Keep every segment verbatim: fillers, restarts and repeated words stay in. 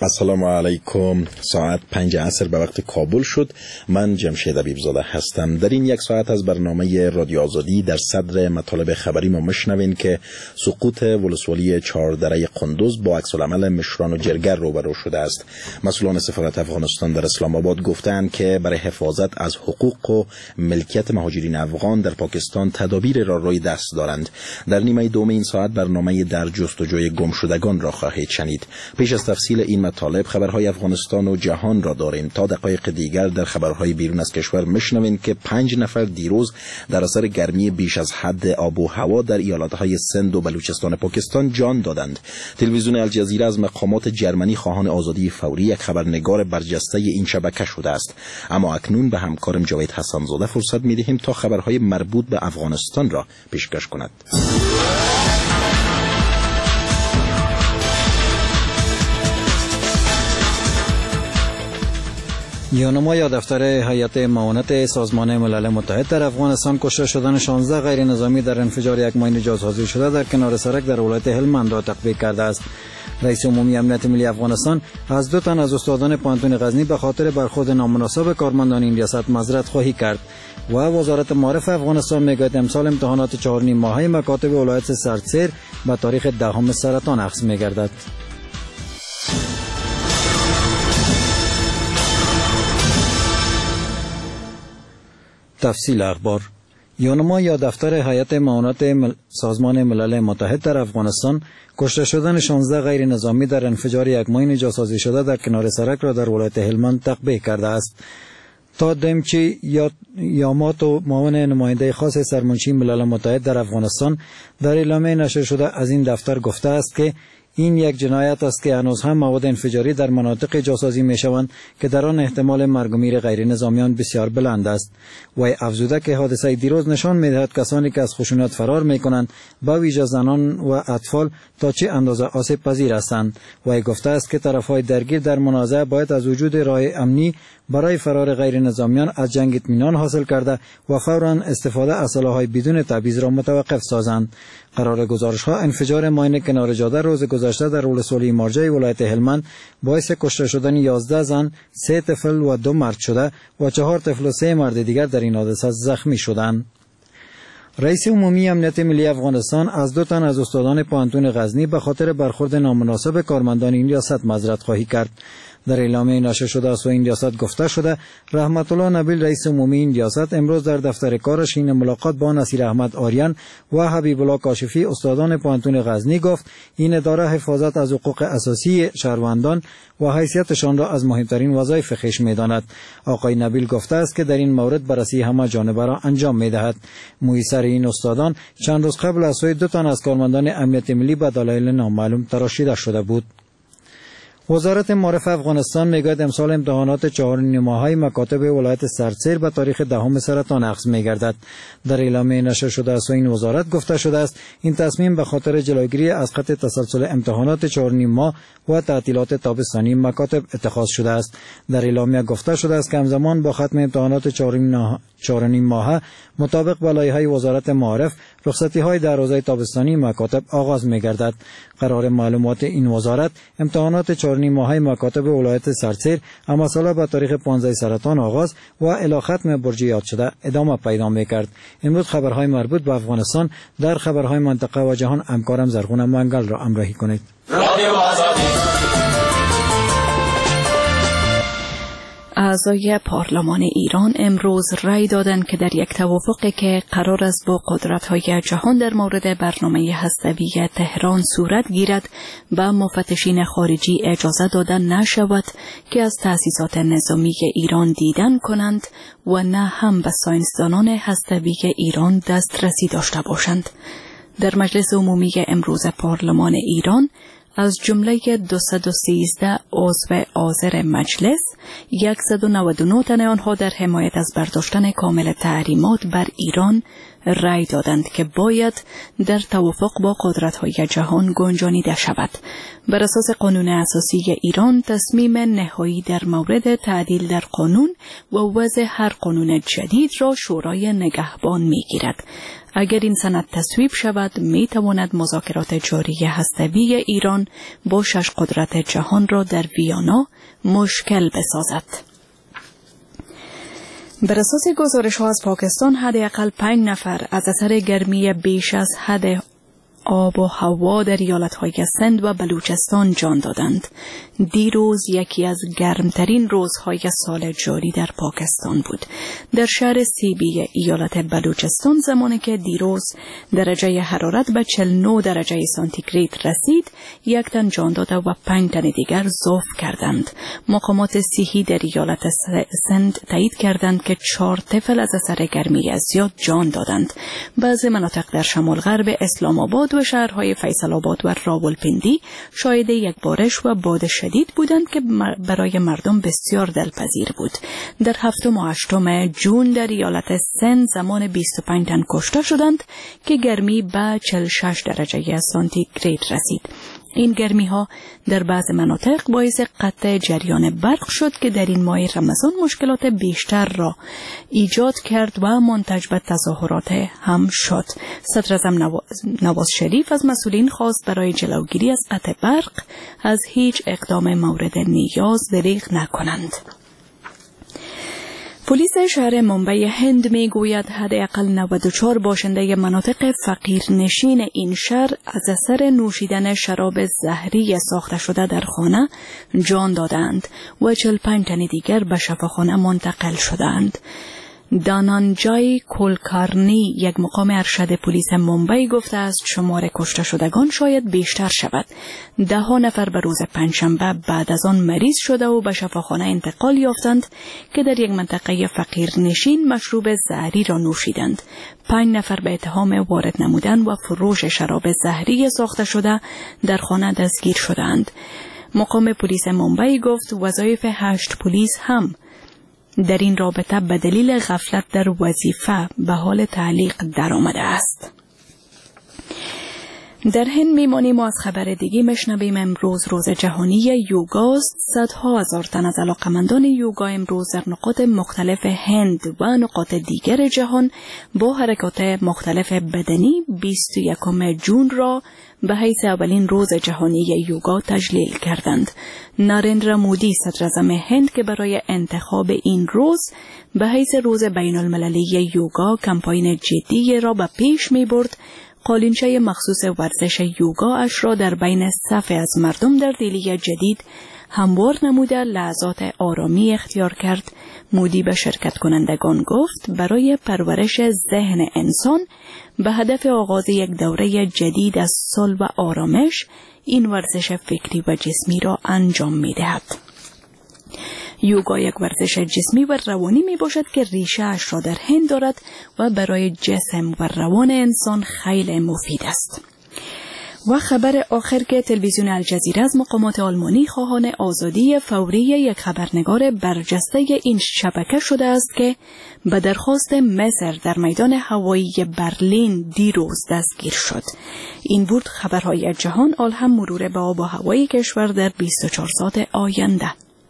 السلام علیکم. ساعت پنج عصر به وقت کابل شد. من جمشید حبیبزاده هستم. در این یک ساعت از برنامه رادیو آزادی در صدر مطالب خبری ما مشنوین که سقوط ولسوالی چهاردره قندوز با عکس العمل مشران و جرگر روبرو شده است. مسئولان سفارت افغانستان در اسلام آباد گفتند که برای حفاظت از حقوق و ملکیت مهاجرین افغان در پاکستان تدابیر را روی دست دارند. در نیمه دوم این ساعت برنامه در جستجوی گمشدگان را خواهید شنید. پیش از تفصیل این مطالب خبرهای افغانستان و جهان را داریم. تا دقایق دیگر در خبرهای بیرون از کشور مشنوین که پنج نفر دیروز در اثر گرمی بیش از حد آب و هوا در ایالتهای سند و بلوچستان پاکستان جان دادند. تلویزیون الجزیره از مقامات جرمنی خواهان آزادی فوری یک خبرنگار برجسته این شبکه شده است. اما اکنون به همکارم جاوید حسن‌زاده فرصت می‌دهیم تا خبرهای مربوط به افغانستان را پیشکش کند. یونما یا دفتر هیئت معاونت سازمان ملل متحد در افغانستان کشته شدن شانزده غیر نظامی در انفجار یک ماین جاسازی شده در کنار سرک در ولایت هلمند را تطبیق کرده است. رئیس عمومی امنیت ملی افغانستان از دو تن از استادان پانتون غزنی به خاطر برخورد نامناسب کارمندان این ریاست معذرت خواهی کرد و وزارت معارف افغانستان میگوید امسال امتحانات چهار نیم ماهه مکاتب ولایت سردسیر به تاریخ دهم سرطان اخذ میگردد. تفصیل اخبار. یونما یا دفتر هیئت معاونت مل... سازمان ملل متحد در افغانستان کشته شدن شانزده غیر نظامی در انفجار یک ماین جاسازی شده در کنار سرک را در ولایت هلمند تقبیح کرده است. تا دمچی یا یاماتو معاون نماینده خاص سرمنشی ملل متحد در افغانستان در اعلامیه نشر شده از این دفتر گفته است که این یک جنایت است که هنوز هم مواد انفجاری در مناطق جاسازی می شوند که در آن احتمال مرگ و میر غیر نظامیان بسیار بلند است. و افزوده که حادثه دیروز نشان می دهد کسانی که از خشونت فرار می کنند با ویژه زنان و اطفال تا چه اندازه آسیب پذیر هستند. و گفته است که طرفهای درگیر در منازعه باید از وجود راه امنی برای فرار غیر نظامیان از جنگ اطمینان حاصل کرده و فوراً استفاده از سلاح‌های بدون تبعیض را متوقف سازند. قرار گزارش ها انفجار ماین کنار جاده روز گذشته در ولسوالی مارجه ولایت هلمند باعث کشته شدن یازده زن، سه طفل و دو مرد شده و چهار طفل و سه مرد دیگر در این حادثه زخمی شدند. رئیس عمومی امنیت ملی افغانستان از دو تن از استادان پانتون غزنی به خاطر برخورد نامناسب کارمندان این ریاست معذرت خواهی کرد. در اعلامیه نشر شده است و این ریاست گفته شده رحمت الله نبیل رئیس عمومی این ریاست امروز در دفتر کارش این ملاقات با نصیر احمد آریان و حبیب الله کاشفی استادان پانتون غزنی گفت این اداره حفاظت از حقوق اساسی شهروندان و حیثیتشان را از مهمترین وظایف خویش می‌داند. آقای نبیل گفته است که در این مورد بررسی همه جانبه را انجام می‌دهد. مویسر این استادان چند روز قبل از سوی دو تن از کارمندان امنیت ملی به دلایل نامعلوم تراشیده شده بود. وزارت معارف افغانستان میگوید امسال امتحانات چهار نیم ماهه مکاتب ولایت سردسیر به تاریخ دهم سرطان اخذ میگردد. در اعلامیه نشر شده است و این وزارت گفته شده است این تصمیم به خاطر جلوگیری از قطع تسلسل امتحانات چهار نیم ماه و تعطیلات تابستانی مکاتب اتخاذ شده است. در اعلامیه گفته شده است که همزمان با ختم امتحانات چهار نیم ماهه مطابق با لایحه وزارت معارف رخصتی‌های در حوزه تابستانی مکاتب آغاز می‌گردد. قرار معلومات این وزارت امتحانات چهار نیم ماهه مکاتب ولایت سردسیر اما سالا به تاریخ پانزده سرطان آغاز و الی ختم برج یاد شده ادامه پیدا می‌کرد. امروز خبرهای مربوط به افغانستان در خبرهای منطقه و جهان همکارم زرغون منگل را همراهی کنید. اعضای پارلمان ایران امروز رأی دادند که در یک توافقی که قرار است با قدرت‌های جهان در مورد برنامه هسته‌ای تهران صورت گیرد به مفتشین خارجی اجازه داده نشود که از تأسیسات نظامی ایران دیدن کنند و نه هم به ساینسدانان هسته‌ای ایران دسترسی داشته باشند. در مجلس عمومی امروز پارلمان ایران از جمله دویست و سیزده عضو حاضر مجلس صد و نود و نه تن آنها در حمایت از برداشتن کامل تحریمات بر ایران رأی دادند که باید در توافق با قدرت‌های جهان گنجانیده شود. بر اساس قانون اساسی ایران تصمیم نهایی در مورد تعدیل در قانون و وضع هر قانون جدید را شورای نگهبان می‌گیرد. اگر این سند تصویب شود می تواند مذاکرات جاری هسته‌ای ایران با شش قدرت جهان را در ویانا مشکل بسازد. بر اساس گزارش ها از پاکستان حداقل پنج نفر از اثر گرمی بیش از حد آب و هوا در ایالت‌های سند و بلوچستان جان دادند. دیروز یکی از گرمترین روزهای سال جاری در پاکستان بود. در شهر سیبی ایالت بلوچستان زمانی که دیروز درجه حرارت به چهل و نه درجه سانتیگراد رسید، یک تن جان داده و پنج تن دیگر ضعف کردند. مقامات صحی در ایالت سند تایید کردند که چهار طفل از اثر گرمی زیاد جان دادند. بعضی مناطق در شمال غرب اسلام آباد و شهرهای فیصل آباد و راولپندی شاهد یک بارش و باد شدید بودند که برای مردم بسیار دلپذیر بود. در هفتم و هشتم جون در ایالت سند زمان بیست و پنج تن کشته شدند که گرمی به چهل و شش درجه سانتیگراد رسید. این گرمی ها در بعض مناطق باعث قطع جریان برق شد که در این ماه رمضان مشکلات بیشتر را ایجاد کرد و منتج به تظاهرات هم شد. صدر اعظم نواز شریف از مسئولین خواست برای جلوگیری از قطع برق از هیچ اقدام مورد نیاز دریغ نکنند. پلیس شهر ممبئی هند می گوید حداقل نود و چهار باشنده مناطق فقیرنشین این شهر از اثر نوشیدن شراب زهری ساخته شده در خانه جان دادند و چهل و پنج تن دیگر به شفاخانه منتقل شدند. دانانجای کولکارنی یک مقام ارشد پلیس ممبئی گفته است شمار کشته شدگان شاید بیشتر شود. ده ها نفر به روز پنجشنبه بعد از آن مریض شده و به شفاخانه انتقال یافتند که در یک منطقه فقیرنشین مشروب زهری را نوشیدند. پنج نفر به اتهام وارد نمودن و فروش شراب زهری ساخته شده در خانه دستگیر شدند. مقام پلیس ممبئی گفت وظایف هشت پلیس هم در این رابطه به دلیل غفلت در وظیفه به حال تعلیق در آمده است. در هند میمانیم و از خبر دیگه مشنویم. امروز روز جهانی یوگاست. صدها هزار تن از علاقمندان یوگا امروز در نقاط مختلف هند و نقاط دیگر جهان با حرکات مختلف بدنی بیست و یکم جون را به حیث اولین روز جهانی یوگا تجلیل کردند. نارندرا مودی صدر اعظم هند که برای انتخاب این روز به حیث روز بین المللی یوگا کمپاین جدی را به پیش می برد، قالینچه مخصوص ورزش یوگا اش را در بین صف از مردم در دیلی جدید هموار نموده لحظات آرامی اختیار کرد. مودی به شرکت کنندگان گفت برای پرورش ذهن انسان به هدف آغاز یک دوره جدید از صلح و آرامش این ورزش فکری و جسمی را انجام می دهد. یوگا یک ورزش جسمی و روانی می باشد که ریشه اش را در هند دارد و برای جسم و روان انسان خیلی مفید است. و خبر آخر که تلویزیون الجزیره از مقامات آلمانی خواهان آزادی فوری یک خبرنگار برجسته این شبکه شده است که به درخواست مصر در میدان هوایی برلین دیروز دستگیر شد. این بود خبرهای جهان. آل هم مرور به آب و هوای کشور در بیست و چهار ساعت آینده.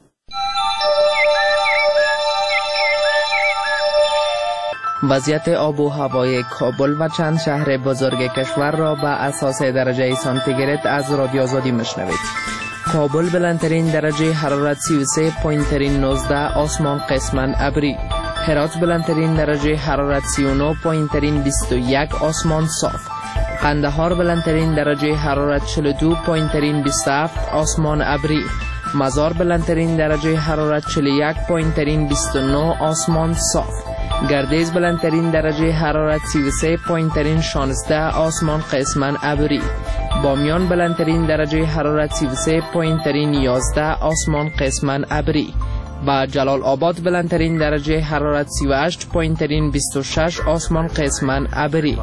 وضعیت آب و هوای کابل و چند شهر بزرگ کشور را به اساس درجه سانتیگراد از رادیو آزادی مشنوید. کابل بلندترین درجه حرارت سی و سه و نوزده آسمان قسماً ابری. هرات بلندترین درجه حرارت سی و نه و بیست و یک آسمان صاف. قندهار بلندترین درجه حرارت چهل و دو و بیست و هفت آسمان ابری. مزار بلندترین درجه حرارت چهل و یک و بیست و نه آسمان صاف. گردیز بلندترین درجه حرارت سی و سه و شانزده آسمان قسماً ابری. بامیان بلندترین درجه حرارت سی و سه و یازده آسمان قسماً ابری. و جلال آباد بلندترین درجه حرارت سی و هشت و بیست و شش آسمان قسماً ابری.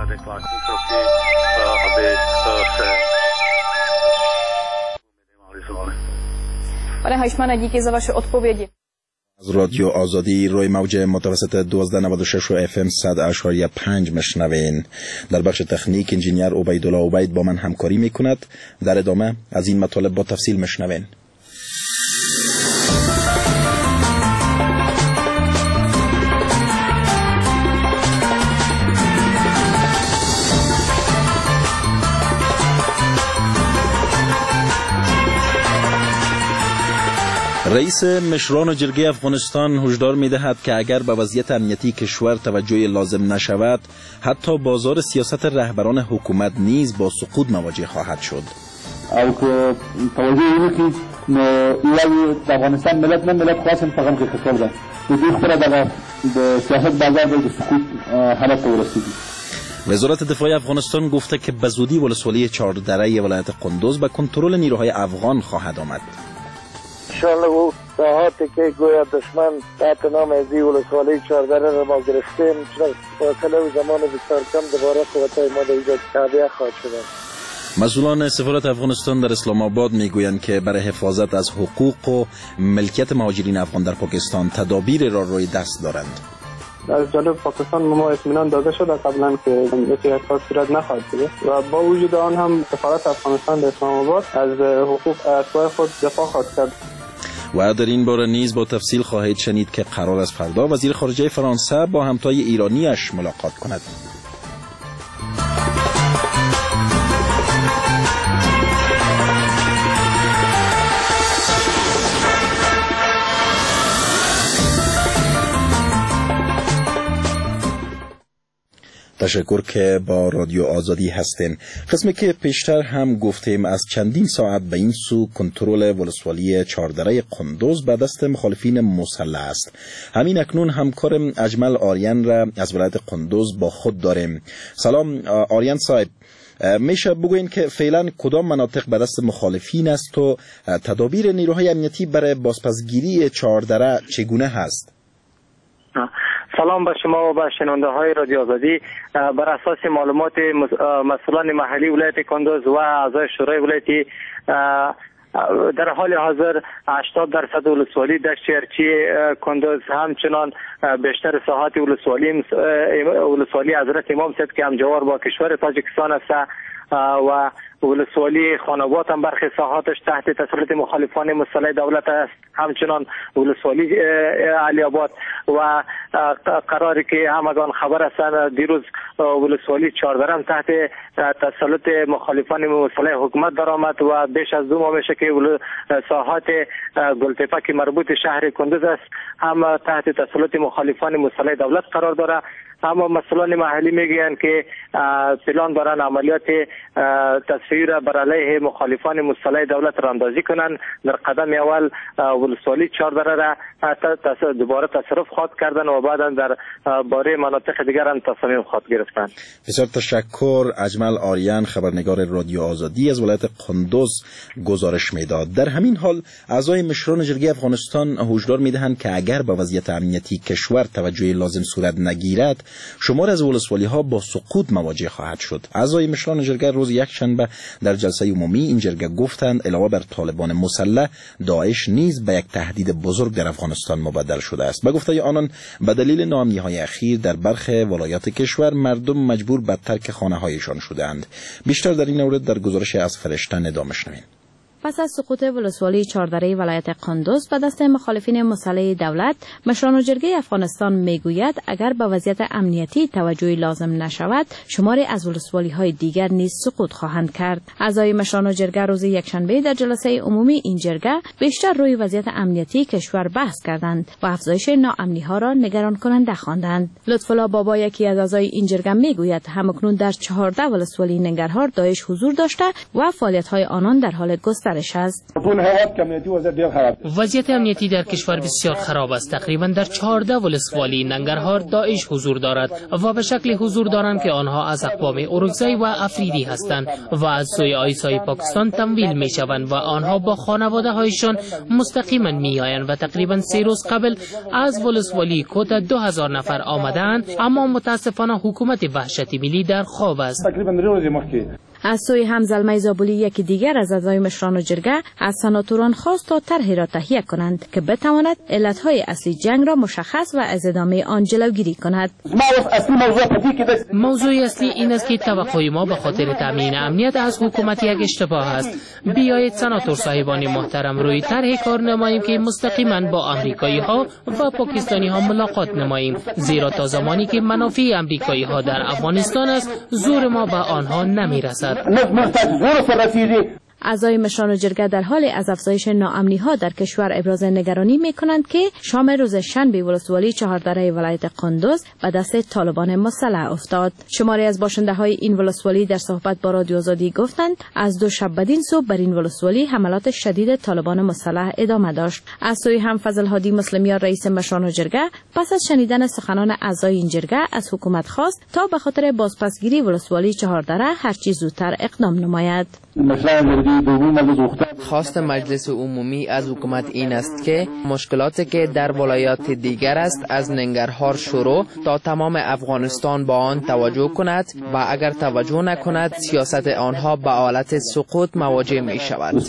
Pane Hajšmane, díky za vaše odpovědi. از رادیو آزادی روی موج متوسط دوازده نود و شش و اف ام صد اشاریه پنج مشنوین. در بخش تکنیک انجینیر عبیدالله عبید با من همکاری میکند. در ادامه از این مطالب با تفصیل مشنوین. رئیس مشران جرگه افغانستان هشدار می‌دهد که اگر به وضعیت امنیتی کشور توجه لازم نشود، حتی بازار سیاست رهبران حکومت نیز با سقوط مواجه خواهد شد. او که توجه اینه که ایوال افغانستان ملت نه ملت خواستن فقط که خطر ده بدون خبره در سیاست بازار به سقوط حالت ورسیدی. وزارت دفاع افغانستان گفته که به زودی ولسوالی چهاردره ولایت قندوز به کنترل نیروهای افغان خواهد آمد. انشاءالله او ساحاتی که گویا دشمن تحت نام ازی ولسوالی چهاردره را ما گرفتیم چرا فاصله و زمان بسیار کم دوباره قوتهای ما در اینجا تعبیه خواهد شدن. مسئولان سفارت افغانستان در اسلام آباد میگویند که برای حفاظت از حقوق و ملکیت مهاجرین افغان در پاکستان تدابیر را روی دست دارند. از جانب پاکستان ما اطمینان داده شده قبلا که یکی احساس صورت نخواهد گرفت و با وجود آن هم سفارت افغانستان در اسلام آباد از حقوق اتباع خود دفاع خواهد کرد. و در این باره نیز با تفصیل خواهید شنید که قرار است فردا وزیر خارجه فرانسه با همتای ایرانیش ملاقات کند. تشکر که با رادیو آزادی هستین. قسمی که پیشتر هم گفتیم از چندین ساعت به این سو کنترل ولسوالی چهاردره قندوز به دست مخالفین مسلح است. همین اکنون همکارم اجمل آریان را از ولایت قندوز با خود داریم. سلام آریان صاحب، میشه بگوین که فعلا کدام مناطق به دست مخالفین است و تدابیر نیروهای امنیتی برای بازپسگیری چهاردره چگونه هست؟ سلام به شما و به شنونده های رادیو آزادی. بر اساس معلومات مسئولان محلی ولایت قندوز و اعضای شورای ولایتی در حال حاضر هشتاد درصد ولسوالی در شهرچی قندوز همچنان بیشتر ساحات ولسوالی ولسوالی حضرت امام صاحب که همجوار با کشور تاجیکستان است و ولسوالی خانوات هم برخی ساحاتش تحت تسلط مخالفان مسلح دولت است، همچنان ولسوالی علی آباد و قراری که همگان خبر هستند دیروز ولسوالی چهاردره هم تحت تسلط مخالفان مسلح حکومت درآمد و بیش از دو ماه میشه که ساحات گلتپه که مربوط شهر قندوز است هم تحت تسلط مخالفان مسلح دولت قرار داره. اما مسئولان محلی میگن که پلان دارن عملیات تصفیه بر علیه مخالفان مسلح دولت را اندازی کنن. در قدم اول ولسوالی چهاردره را دوباره تصرف خواهد کردن و بعدا در باره مناطق دیگر هم تصمیم خواهد گرفتن. بسیار تشکر. اجمل آریان خبرنگار رادیو آزادی از ولایت قندوز گزارش میداد. در همین حال اعضای مشران جرگه افغانستان هشدار میدهند که اگر به وضعیت امنیتی کشور توجه لازم صورت نگیرد، شمار از ولسوالی ها با سقوط مواجه خواهد شد. اعضای مشران جرگه روز یکشنبه در جلسه عمومی این جرگه گفتند علاوه بر طالبان مسلح، داعش نیز به یک تهدید بزرگ در افغانستان مبدل شده است. به گفته آنان به دلیل ناامنی‌های اخیر در برخی ولایات کشور مردم مجبور به ترک خانه‌هایشان شدند. بیشتر در این مورد در گزارش از فرشته ندا می‌شنویم. پس از سقوط ولسوالی چهاردره ولایت قندوز به دست مخالفین مسلح دولت، مشران جرگه افغانستان میگوید اگر به وضعیت امنیتی توجهی لازم نشود، شماری از ولسوالی های دیگر نیز سقوط خواهند کرد. اعضای مشران جرگه روز یکشنبه در جلسه عمومی این جرگه بیشتر روی وضعیت امنیتی کشور بحث کردند و افزایش ناامنی ها را نگران کننده خواندند. لطفالله بابا، یکی از اعضای این جرگه میگوید همکنون در چهارده ولسوالی ننگرهار داعش حضور داشته و فعالیت های آنان در حال گسترش است. وضعیت امنیتی در کشور بسیار خراب است. تقریبا در چهارده ولسوالی ننگرهار داعش حضور دارد و به شکل حضور دارند که آنها از اقوام اورکزای و افریدی هستند و از سوی آیسای پاکستان تمویل می شوند و آنها با خانواده هایشان مستقیما می آیند و تقریبا سه روز قبل از ولسوالی کوتا دو هزار نفر آمدند، اما متاسفانه حکومت وحشت ملی در خواب است. از سوی همزلمه زابلی یکی دیگر از اعضای مشران جرگه از سناتوران خواست تا طرحی را تهیه کنند که بتواند علتهای اصلی جنگ را مشخص و از ادامه آن جلوگیری کند. موضوع اصلی این است که توقع ما به خاطر تامین امنیت از حکومت یک اشتباه است. بیایید سناتور صاحبان محترم روی طرح کار نماییم که مستقیما با آمریکایی ها و پاکستانی ها ملاقات نماییم، زیرا تا زمانی که منافع آمریکایی ها در افغانستان است، زور ما به آنها نمیرسد. اعضای مشران جرگه در حال از افزایش ناامنی ها در کشور ابراز نگرانی می کنند که شام روز شنبه ولسوالی چهاردره ولایت قندوز به دست طالبان مسلح افتاد. شماری از باشنده های این ولسوالی در صحبت با رادیو آزادی گفتند از دو شب بدین سو بر این ولسوالی حملات شدید طالبان مسلح ادامه داشت. از سوی هم فضل هادی مسلمیان رئیس مشران جرگه پس از شنیدن سخنان اعضای این جرگه از حکومت خواست تا به خاطر بازپسگیری ولسوالی چهاردره هرچی زودتر اقدام نماید. خواست مجلس عمومی از حکومت این است که مشکلاتی که در ولایات دیگر است از ننگرهار شروع تا تمام افغانستان با آن توجه کند و اگر توجه نکند سیاست آنها به حالت سقوط مواجه می شود.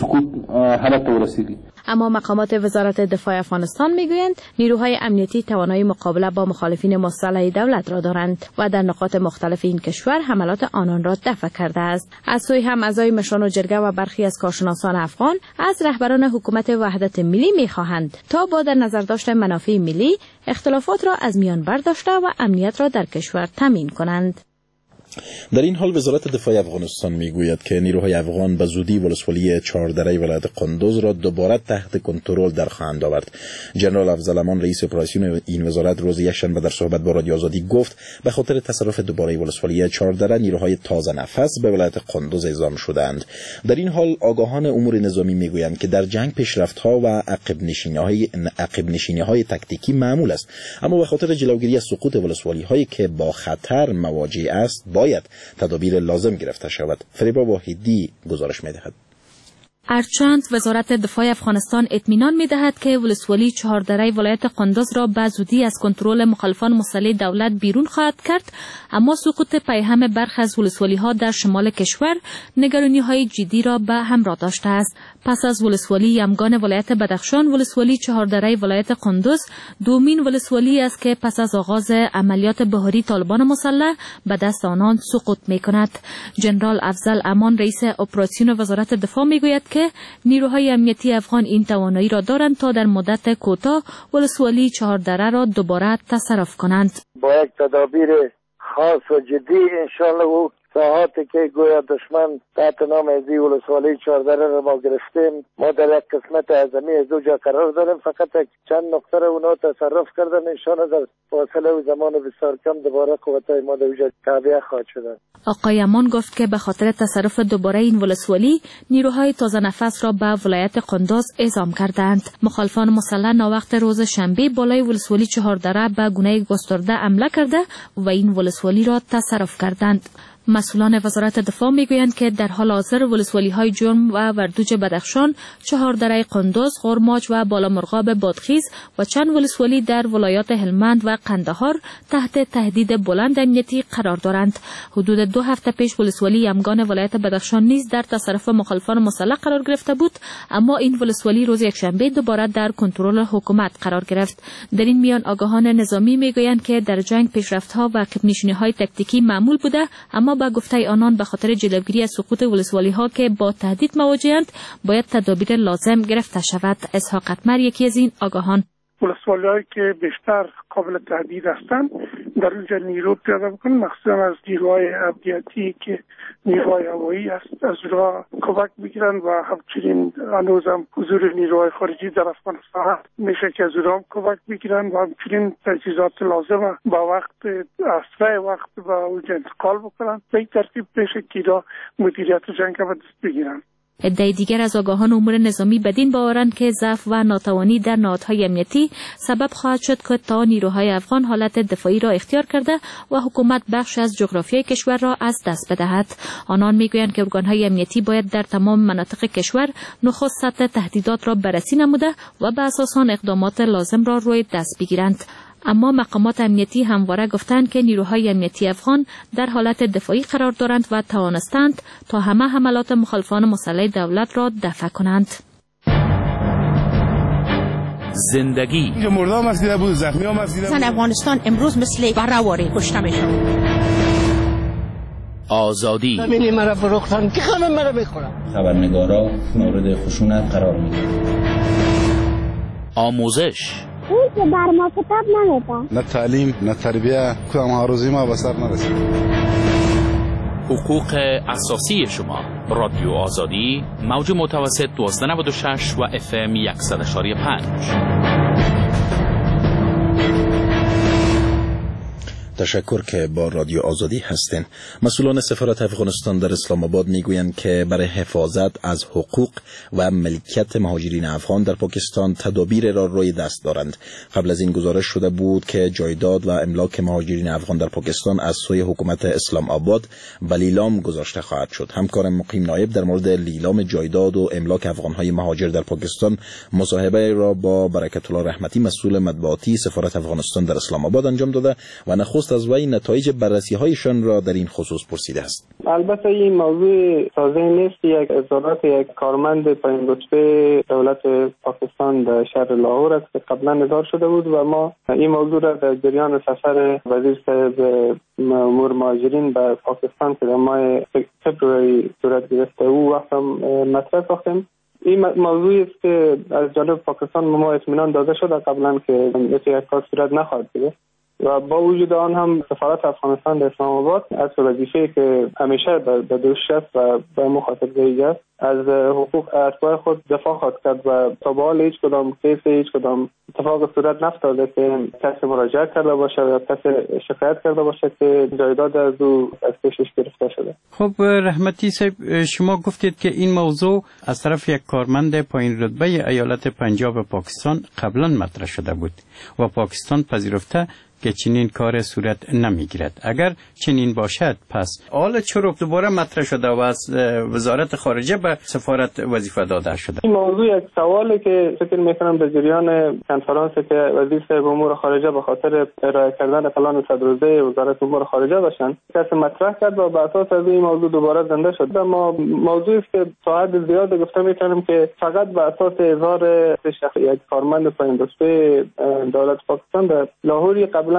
اما مقامات وزارت دفاع افغانستان میگویند نیروهای امنیتی توانایی مقابله با مخالفین مسلح دولت را دارند و در نقاط مختلف این کشور حملات آنان را دفع کرده است. از سوی هم اعضای مشران و جرگه و برخی از کارشناسان افغان از رهبران حکومت وحدت ملی میخواهند تا با در نظر داشت منافع ملی اختلافات را از میان برداشته و امنیت را در کشور تامین کنند. در این حال وزارت دفاع افغانستان میگوید که نیروهای افغان به زودی ولسوالی چهاردره ولایت قندوز را دوباره تحت کنترل در خواهند آورد. جنرال افضل امان رئیس اپراسیون این وزارت روز یکشنبه در صحبت با رادیو آزادی گفت به خاطر تصرف دوباره ولسوالی چهاردره نیروهای تازه نفس به ولایت قندوز اعزام شدند. در این حال آگاهان امور نظامی میگویند که در جنگ پیشرفت‌ها و عقب نشینی‌های عقب نشینی‌های تکتیکی معمول است، اما به خاطر جلوگیری از سقوط ولسوالی‌هایی که با خطر مواجه است باید تدابیر لازم گرفته شود. فریبا واحدی گزارش می‌دهد. ارچند وزارت دفاع افغانستان اطمینان می‌دهد که ولسوالی چهاردره ولایت قندوز را به زودی از کنترل مخالفان مسلح دولت بیرون خواهد کرد، اما سقوط پیهم برخی از ولسوالی‌ها در شمال کشور نگرانی‌های جدی را به همراه داشته است. پس از ولسوالی یمگان ولایت بدخشان، ولسوالی چهاردره ولایت قندوز دومین ولسوالی است که پس از آغاز عملیات بهاری طالبان مسلح به دست آنان سقوط می‌کند. جنرال افضل امان رئیس اپراسیون وزارت دفاع می‌گوید که نیروهای امنیتی افغان این توانایی را دارند تا در مدت کوتاه ولسوالی چهاردره را دوباره تصرف کنند. با یک تدابیر خاص و جدی انشالله و ساعاتی که گویا دشمن تحت نام ازی ولسوالی چهاردره را ما گرفتیم، ما در یک قسمت اعظمی از دو جا قرار داریم، فقط چند نقطه را اونا تصرف کردن، انشالله در فاصله و زمان بسیار کم دوباره قوتای ما در اونجا تعبیه خواهد شدن. آقای امان گفت که به خاطر تصرف دوباره این ولسوالی نیروهای تازه نفس را به ولایت قندوز اعزام کردند. مخالفان مسلح ناوقت روز شنبه بالای ولسوالی چهاردره به گونه گسترده حمله کرده و این ولسوالی را تصرف کردند. مسئولان وزارت دفاع میگویند که در حال حاضر ولسوالی‌های جرم و وردوج بدخشان، چهاردره قندوز، قرماج و بالامرغاب بادغیس و چند ولسوالی در ولایات هلمند و قندهار تحت تهدید بلند امنیتی قرار دارند. حدود دو هفته پیش ولسوالی یمگان ولایت بدخشان نیز در تصرف مخالفان مسلح قرار گرفته بود، اما این ولسوالی روز یکشنبه دوباره در کنترل حکومت قرار گرفت. در این میان آگاهان نظامی میگویند که در جنگ پیشرفت‌ها و عقب‌نشینی‌های تکتیکی معمول بوده، اما با گفته آنان به خاطر جلوگیری از سقوط ولسوالی‌ها که با تهدید مواجه‌اند باید تدابیر لازم گرفته شود. اسحاق اتمر یکی از این آگاهان: ولسوالی‌هایی که بیشتر قابل تهدید هستند در اونجا نیرو پیاده بکنن، مخصوصا از نیروهای امنیتی که نیروهای هوایی است، از اونها کمک بگیرن و همچنین هنوز هم حضور نیروهای خارجی در افغانستان هست، میشه که از اونها کمک بگیرن و همچنین تجهیزات لازم با وقت اسرع وقت و اونجا انتقال بکنن. به این ترتیب میشه که اینا مدیریت جنگ به دست بگیرن. عده دیگر از آگاهان امور نظامی بدین باورند که ضعف و ناتوانی در نهادهای امنیتی سبب خواهد شد که تا نیروهای افغان حالت دفاعی را اختیار کرده و حکومت بخش از جغرافیای کشور را از دست بدهد. آنان میگویند که ارگانهای امنیتی باید در تمام مناطق کشور نخست سطح تهدیدات را بررسی نموده و به اساس آن اقدامات لازم را روی دست بگیرند. اما مقامات امنیتی همواره گفتند که نیروهای امنیتی افغان در حالت دفاعی قرار دارند و توانستند تا همه حملات مخالفان مسلح دولت را دفع کنند. زندگی مردم مسیده بود، زخمی ها مسیده بود. زن افغانستان امروز مثل برهواری کشته میشن. آزادی زمینی مرا فروختن که همه مرا بخورن. خبرنگارا مورد خشونت قرار میگیرن. آموزش این که بر ما کتاب نمیدن، نه تعلیم نه تربیه، کدام آرزوی ما به سر نرسید. حقوق اساسی شما. رادیو آزادی، موج متوسط دویست و نود و شش و اف ام صد و پنج. تشکر که با رادیو آزادی هستین. مسئولان سفارت افغانستان در اسلام آباد میگویند که برای حفاظت از حقوق و ملکیت مهاجرین افغان در پاکستان تدابیر را روی دست دارند. قبل از این گزارش شده بود که جایداد و املاک مهاجرین افغان در پاکستان از سوی حکومت اسلام آباد به لیلام گذاشته خواهد شد. همکار مقیم نایب در مورد لیلام جایداد و املاک افغانهای مهاجر در پاکستان مصاحبه را با برکت الله رحمتی مسئول مطبوعاتی سفارت افغانستان در اسلام آباد انجام داده و نخست از وی نتایج بررسی‌هایشان را در این خصوص پرسیده است. البته این موضوع تازه نیست. یک اظهارات یک کارمند پایین رتبه دولت پاکستان در شهر لاهور است که قبلا اظهار شده بود و ما این موضوع را در جریان سفر وزیر صاحب امور مهاجرین به پاکستان که در ماه فبروری صورت گرفته او وقت هم مطرح ساختیم. این موضوعی است که از جانب پاکستان ما اطمینان داده شده قبلا که یک کار صورت نخواهد گرفت و با وجود آن هم سفارت افغانستان در اسلام آباد از وظیفه‌ای که همیشه به دوش است و به مخاطب ضعیف است از حقوق اتباع خود دفاع خواهد کرد و تا به حال هیچ کدام کیس هیچ کدام اتفاق صورت نفتاده که کسی مراجعه کرده باشه یا کسی شکایت کرده باشه که جایداد از او از پیشش گرفته شده. خب رحمتی صاحب، شما گفتید که این موضوع از طرف یک کارمند پایین رتبه ایالت پنجاب پاکستان قبلا مطرح شده بود و پاکستان پذیرفته که چنین کار صورت نمیگیرد. اگر چنین باشد پس حالا چرا دوباره مطرح شده و از وزارت خارجه به سفارت وظیفه داده شده؟ این موضوع یک سوالی که فکر میکنم در جریان کنفرانسی که وزیر صاحب امور خارجه به خاطر ارائه کردن پلان صد روزه وزارت امور خارجه باشن کسی مطرح کرد و به اساس از این موضوع دوباره زنده شد. ما موضوعی است که تا حد زیاد گفته میکنم که فقط به اساس اظهار شخص یک کارمند پایین رتبه دولت پاکستان در لاهور قبلا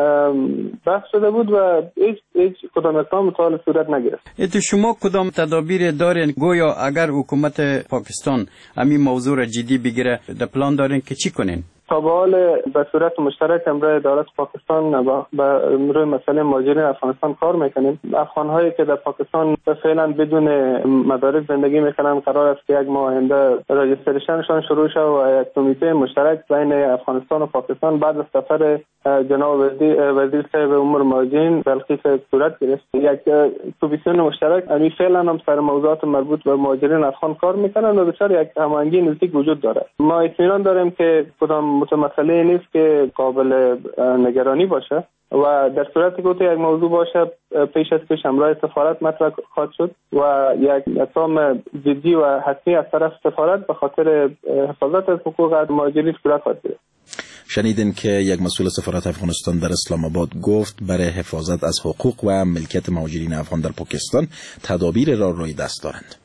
بحث شده بود و هیچ هیچ کدام اقدام مطال صورت نگرفت. ات شما کدام تدابیر دارین گویا اگر حکومت پاکستان همین موضوع را جدی بگیره در پلان دارین که چی کنین؟ تا به حال به صورت مشترک امروز دولت پاکستان به روی مسئله مهاجرین افغانستان کار میکنیم. افغان‌هایی که در پاکستان فعلا بدون مدارک زندگی میکنن قرار است که یک ماه آینده رجیستریشنشان شروع شود و یک کمیته مشترک بین افغانستان و پاکستان بعد از سفر جناب وزیر وزیر صاحب امور مهاجرین بلخیص صورت گرفت. یک کمیسیون مشترک همین فعلا هم سر موضوعات مربوط به مهاجرین افغان کار میکنن و بسیار یک هماهنگی نزدیک وجود داره. ما اطمینان داریم که کدام متمثله نیست که قابل نگرانی باشه و در صورتی که یک موضوع باشه پیش از پیش همراه سفارت مطرح خواهد شد و یک اقدام جدی و حتمی از طرف سفارت به خاطر حفاظت از حقوق مهاجرین صورت خواهد گرفت. شنیدین که یک مسئول سفارت افغانستان در اسلام آباد گفت برای حفاظت از حقوق و ملکیت مهاجرین افغان در پاکستان تدابیر را روی دست دارند.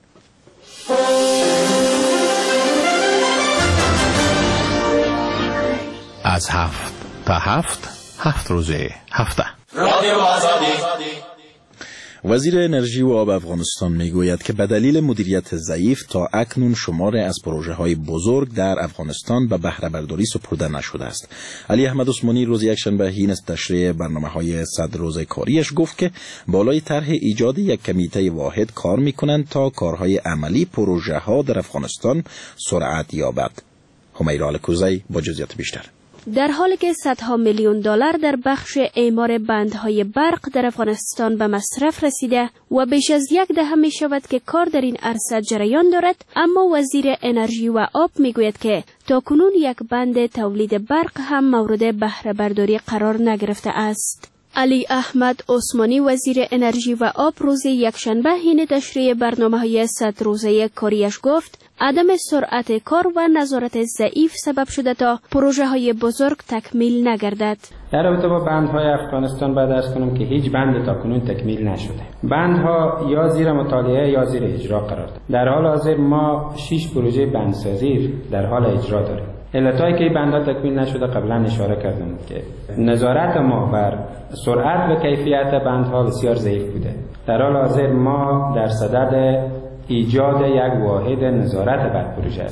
از هفت تا هفت هفت روزه هفته رادیو آزادی. وزیر انرژی و آب افغانستان میگوید که به دلیل مدیریت ضعیف تا اکنون شمار از پروژه های بزرگ در افغانستان به بهره برداری سپرده نشده است. علی احمد عثمانی روز یکشنبه حین تشریح برنامه های صد روزه کاریش گفت که بالای طرح ایجاد یک کمیته واحد کار میکنند تا کارهای عملی پروژه ها در افغانستان سرعت یابد. همیرا الکوزی با جزئیات بیشتر. در حالی که صدها میلیون دلار در بخش اعمار بندهای برق در افغانستان به مصرف رسیده و بیش از یک دهه می شود که کار در این عرصه جریان دارد، اما وزیر انرژی و آب می گوید که تاکنون یک بند تولید برق هم مورد بهره برداری قرار نگرفته است. علی احمد عثمانی وزیر انرژی و آب روز یکشنبه حین تشریح برنامه‌های صد روزه کاریش گفت عدم سرعت کار و نظارت ضعیف سبب شده تا پروژه های بزرگ تکمیل نگردد. در رابطه با بندهای افغانستان باید عرض کنم که هیچ بند تاکنون تکمیل نشده. بندها یا زیر مطالعه یا زیر اجرا قرار دارند. در حال حاضر ما شش پروژه بندسازی در حال اجرا داریم. علتایی که بندها تکمیل نشده قبلا اشاره کردم که نظارت ما بر سرعت و کیفیت بندها بسیار ضعیف بوده. در حال حاضر ما در صدد ایجاد یک واحد نظارت بر پروژه هستیم.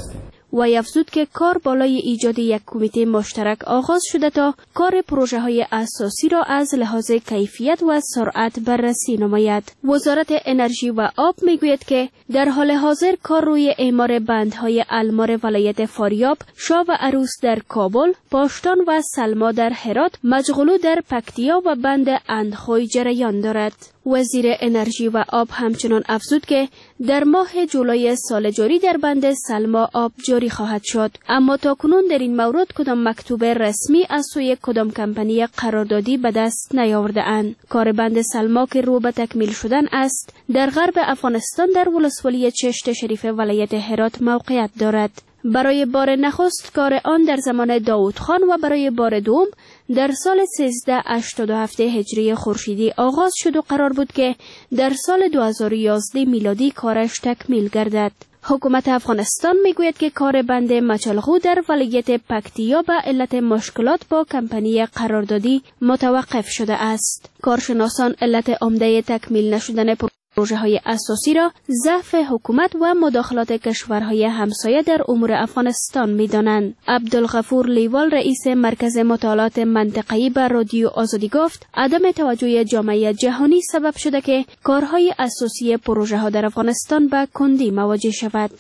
و افزود که کار بالای ایجاد یک کمیته مشترک آغاز شده تا کار پروژه های اساسی را از لحاظ کیفیت و سرعت بررسی نماید. وزارت انرژی و آب میگوید که در حال حاضر کار روی اعمار بندهای المار ولایت فاریاب، شاه و عروس در کابل، پاشتان و سلما در هرات، مجغلو در پکتیا و بند اندخوی جریان دارد. وزیر انرژی و آب همچنان افزود که در ماه جولای سال جاری در بند سلما آب جاری خواهد شد، اما تاکنون در این مورد کدام مکتوب رسمی از سوی کدام کمپانی قراردادی به دست نیاورده اند. کار بند سلما که رو به تکمیل شدن است در غرب افغانستان در ولسوالی چشت شریف ولایت هرات موقعیت دارد. برای بار نخست کار آن در زمان داود خان و برای بار دوم در سال سیزده هشتاد و هفت هجری خورشیدی آغاز شد و قرار بود که در سال دو هزار و یازده میلادی کارش تکمیل گردد. حکومت افغانستان میگوید که کار بند مچلغو در ولایت پکتیا به علت مشکلات با کمپانی قراردادی متوقف شده است. کارشناسان علت عمده تکمیل نشدن پروژه های اساسی را ضعف حکومت و مداخلات کشورهای همسایه در امور افغانستان می دانند. عبدالغفور لیوال رئیس مرکز مطالعات منطقه‌ای به رادیو آزادی گفت عدم توجه جامعه جهانی سبب شده که کارهای اساسی پروژه ها در افغانستان به کندی مواجه شود.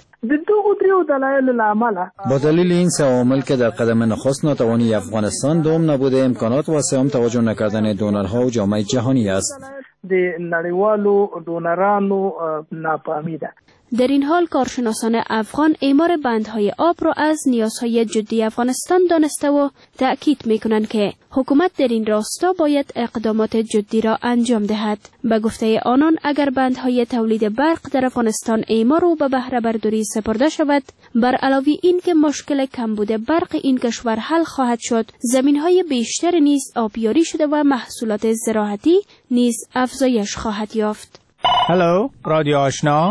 با دلیل این سه عامل که در قدم نخست ناتوانی افغانستان، دوم نبود امکانات و سوم توجه نکردن دونرها و جامعه جهانی است. د نړیوالو دونرانو ناپامی ده. در این حال کارشناسان افغان اعمار بندهای آب را از نیازهای جدی افغانستان دانسته و تأکید میکنند که حکومت در این راستا باید اقدامات جدی را انجام دهد. به گفته آنان اگر بندهای تولید برق در افغانستان اعمار و به بهره برداری سپرده شود، بر علاوه این که مشکل کمبود برق این کشور حل خواهد شد، زمینهای بیشتر نیز آبیاری شده و محصولات زراعتی نیز افزایش خواهد یافت. هلو رادیو آشنا،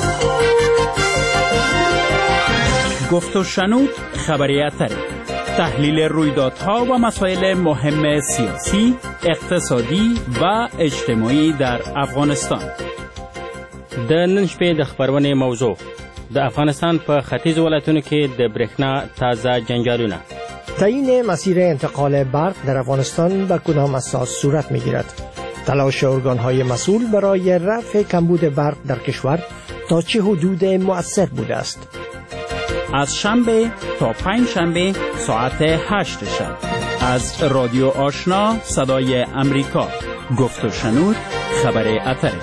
گفت و شنود خبریت تحلیل رویدادها و مسائل مهم سیاسی، اقتصادی و اجتماعی در افغانستان. د نن شپې د خبرونې موضوع د افغانستان په ختیځ ولایتونو کې د برېښنا تازه جنجالونه، تعیین مسیر انتقال برق در افغانستان به کدام اساس صورت می‌گیرد، تلاش ارگان‌های مسئول برای رفع کمبود برق در کشور تا چه حدود مؤثر بوده است. از شنبه تا پنج شنبه ساعت هشت شب از رادیو آشنا صدای امریکا، گفت و شنود خبر اتره.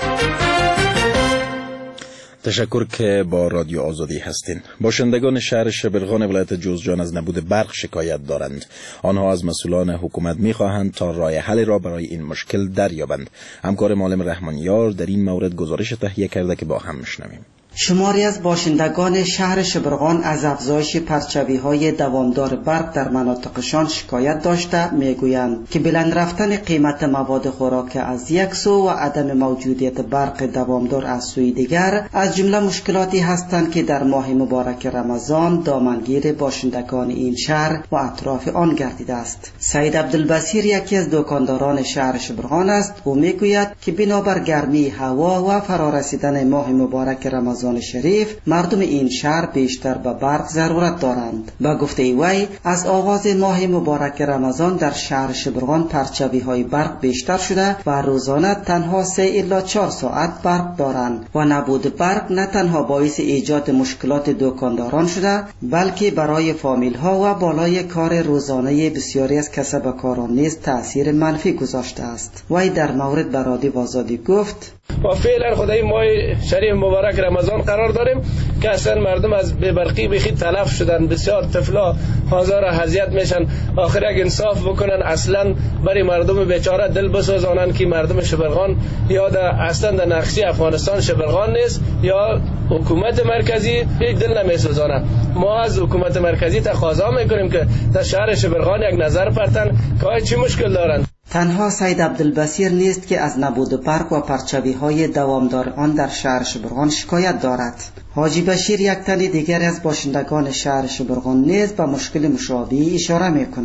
تشکر که با رادیو آزادی هستین. باشندگان شهر شبرغان ولایت جوزجان از نبود برق شکایت دارند. آنها از مسئولان حکومت می‌خواهند تا راه حل را برای این مشکل دریابند. همکار معلم رحمانیار در این مورد گزارش تهیه کرده که با هم میشنویم. شماری از باشندگان شهر شبرغان از افزایش پرچوی‌های دوامدار برق در مناطقشان شکایت داشته میگویند که بلند رفتن قیمت مواد خوراک از یک سو و عدم موجودیت برق دوامدار از سوی دیگر از جمله مشکلاتی هستند که در ماه مبارک رمضان دامنگیر باشندگان این شهر و اطراف آن گردیده است. سید عبدالبصیر یکی از دکانداران شهر شبرغان است. او میگوید که بنابر گرمی هوا و فرارسیدن ماه مبارک رمضان شریف مردم این شهر بیشتر به برق ضرورت دارند. با گفته وی از آغاز ماه مبارک رمضان در شهر شبرغان پرچوی های برق بیشتر شده و روزانه تنها سه الی چهار ساعت برق دارند و نبود برق نه تنها باعث ایجاد مشکلات دکانداران شده بلکه برای فامیل ها و بالای کار روزانه بسیاری از کسب کاران نیز تأثیر منفی گذاشته است. وی در مورد به رادیو آزادی گفت و فعلا خدای ماه شریف مبارک رمضان قرار داریم که اصلا مردم از بی‌برقی بخی تلف شدن، بسیار طفلا هزار اذیت میشن. آخر اگه انصاف بکنن اصلا برای مردم بیچاره دل بسوزانن که مردم شبرغان یا در اصلا در نقشه افغانستان شبرغان نیست یا حکومت مرکزی هیچ دل نمیسوزانه. ما از حکومت مرکزی تقاضا میکنیم که در شهر شبرغان یک نظر پرتن که چی مشکل دارن. تنها سید عبدالبصیر نیست که از نبود برق و پرچوی های دوامدار آن در شهر شبرغان شکایت دارد. حاجی بشیر یک تن دیگر از باشندگان شهر شبرغان نیز به مشکل مشابه اشاره می کند.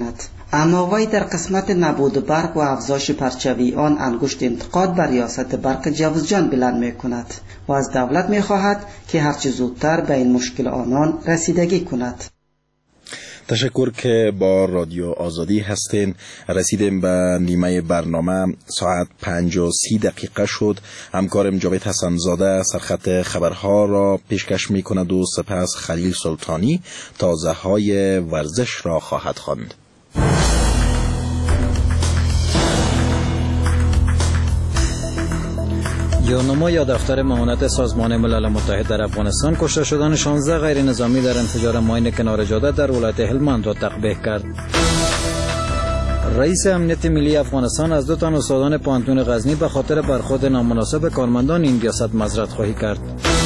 اما وی در قسمت نبود برق و افزایش پرچوی آن انگشت انتقاد بر ریاست برق جوزجان بلند می کند و از دولت می خواهد که هرچه زودتر به این مشکل آنان رسیدگی کند. تشکر که با رادیو آزادی هستین. رسیدیم به نیمه برنامه. ساعت پنج و سی دقیقه شد. همکارم جاوید حسن زاده سرخط خبرها را پیشکش می کند و سپس خلیل سلطانی تازه های ورزش را خواهد خواند. یونما یا دفتر معاونت سازمان ملل متحد در افغانستان کشته شدن شانزده غیر نظامی در انفجار ماین کنار جاده در ولایت هلمند را تقبیح کرد. رئیس امنیت ملی افغانستان از دو تن استادان پوهنتون غزنی به خاطر برخورد نامناسب کارمندان این ریاست معذرت خواهی کرد.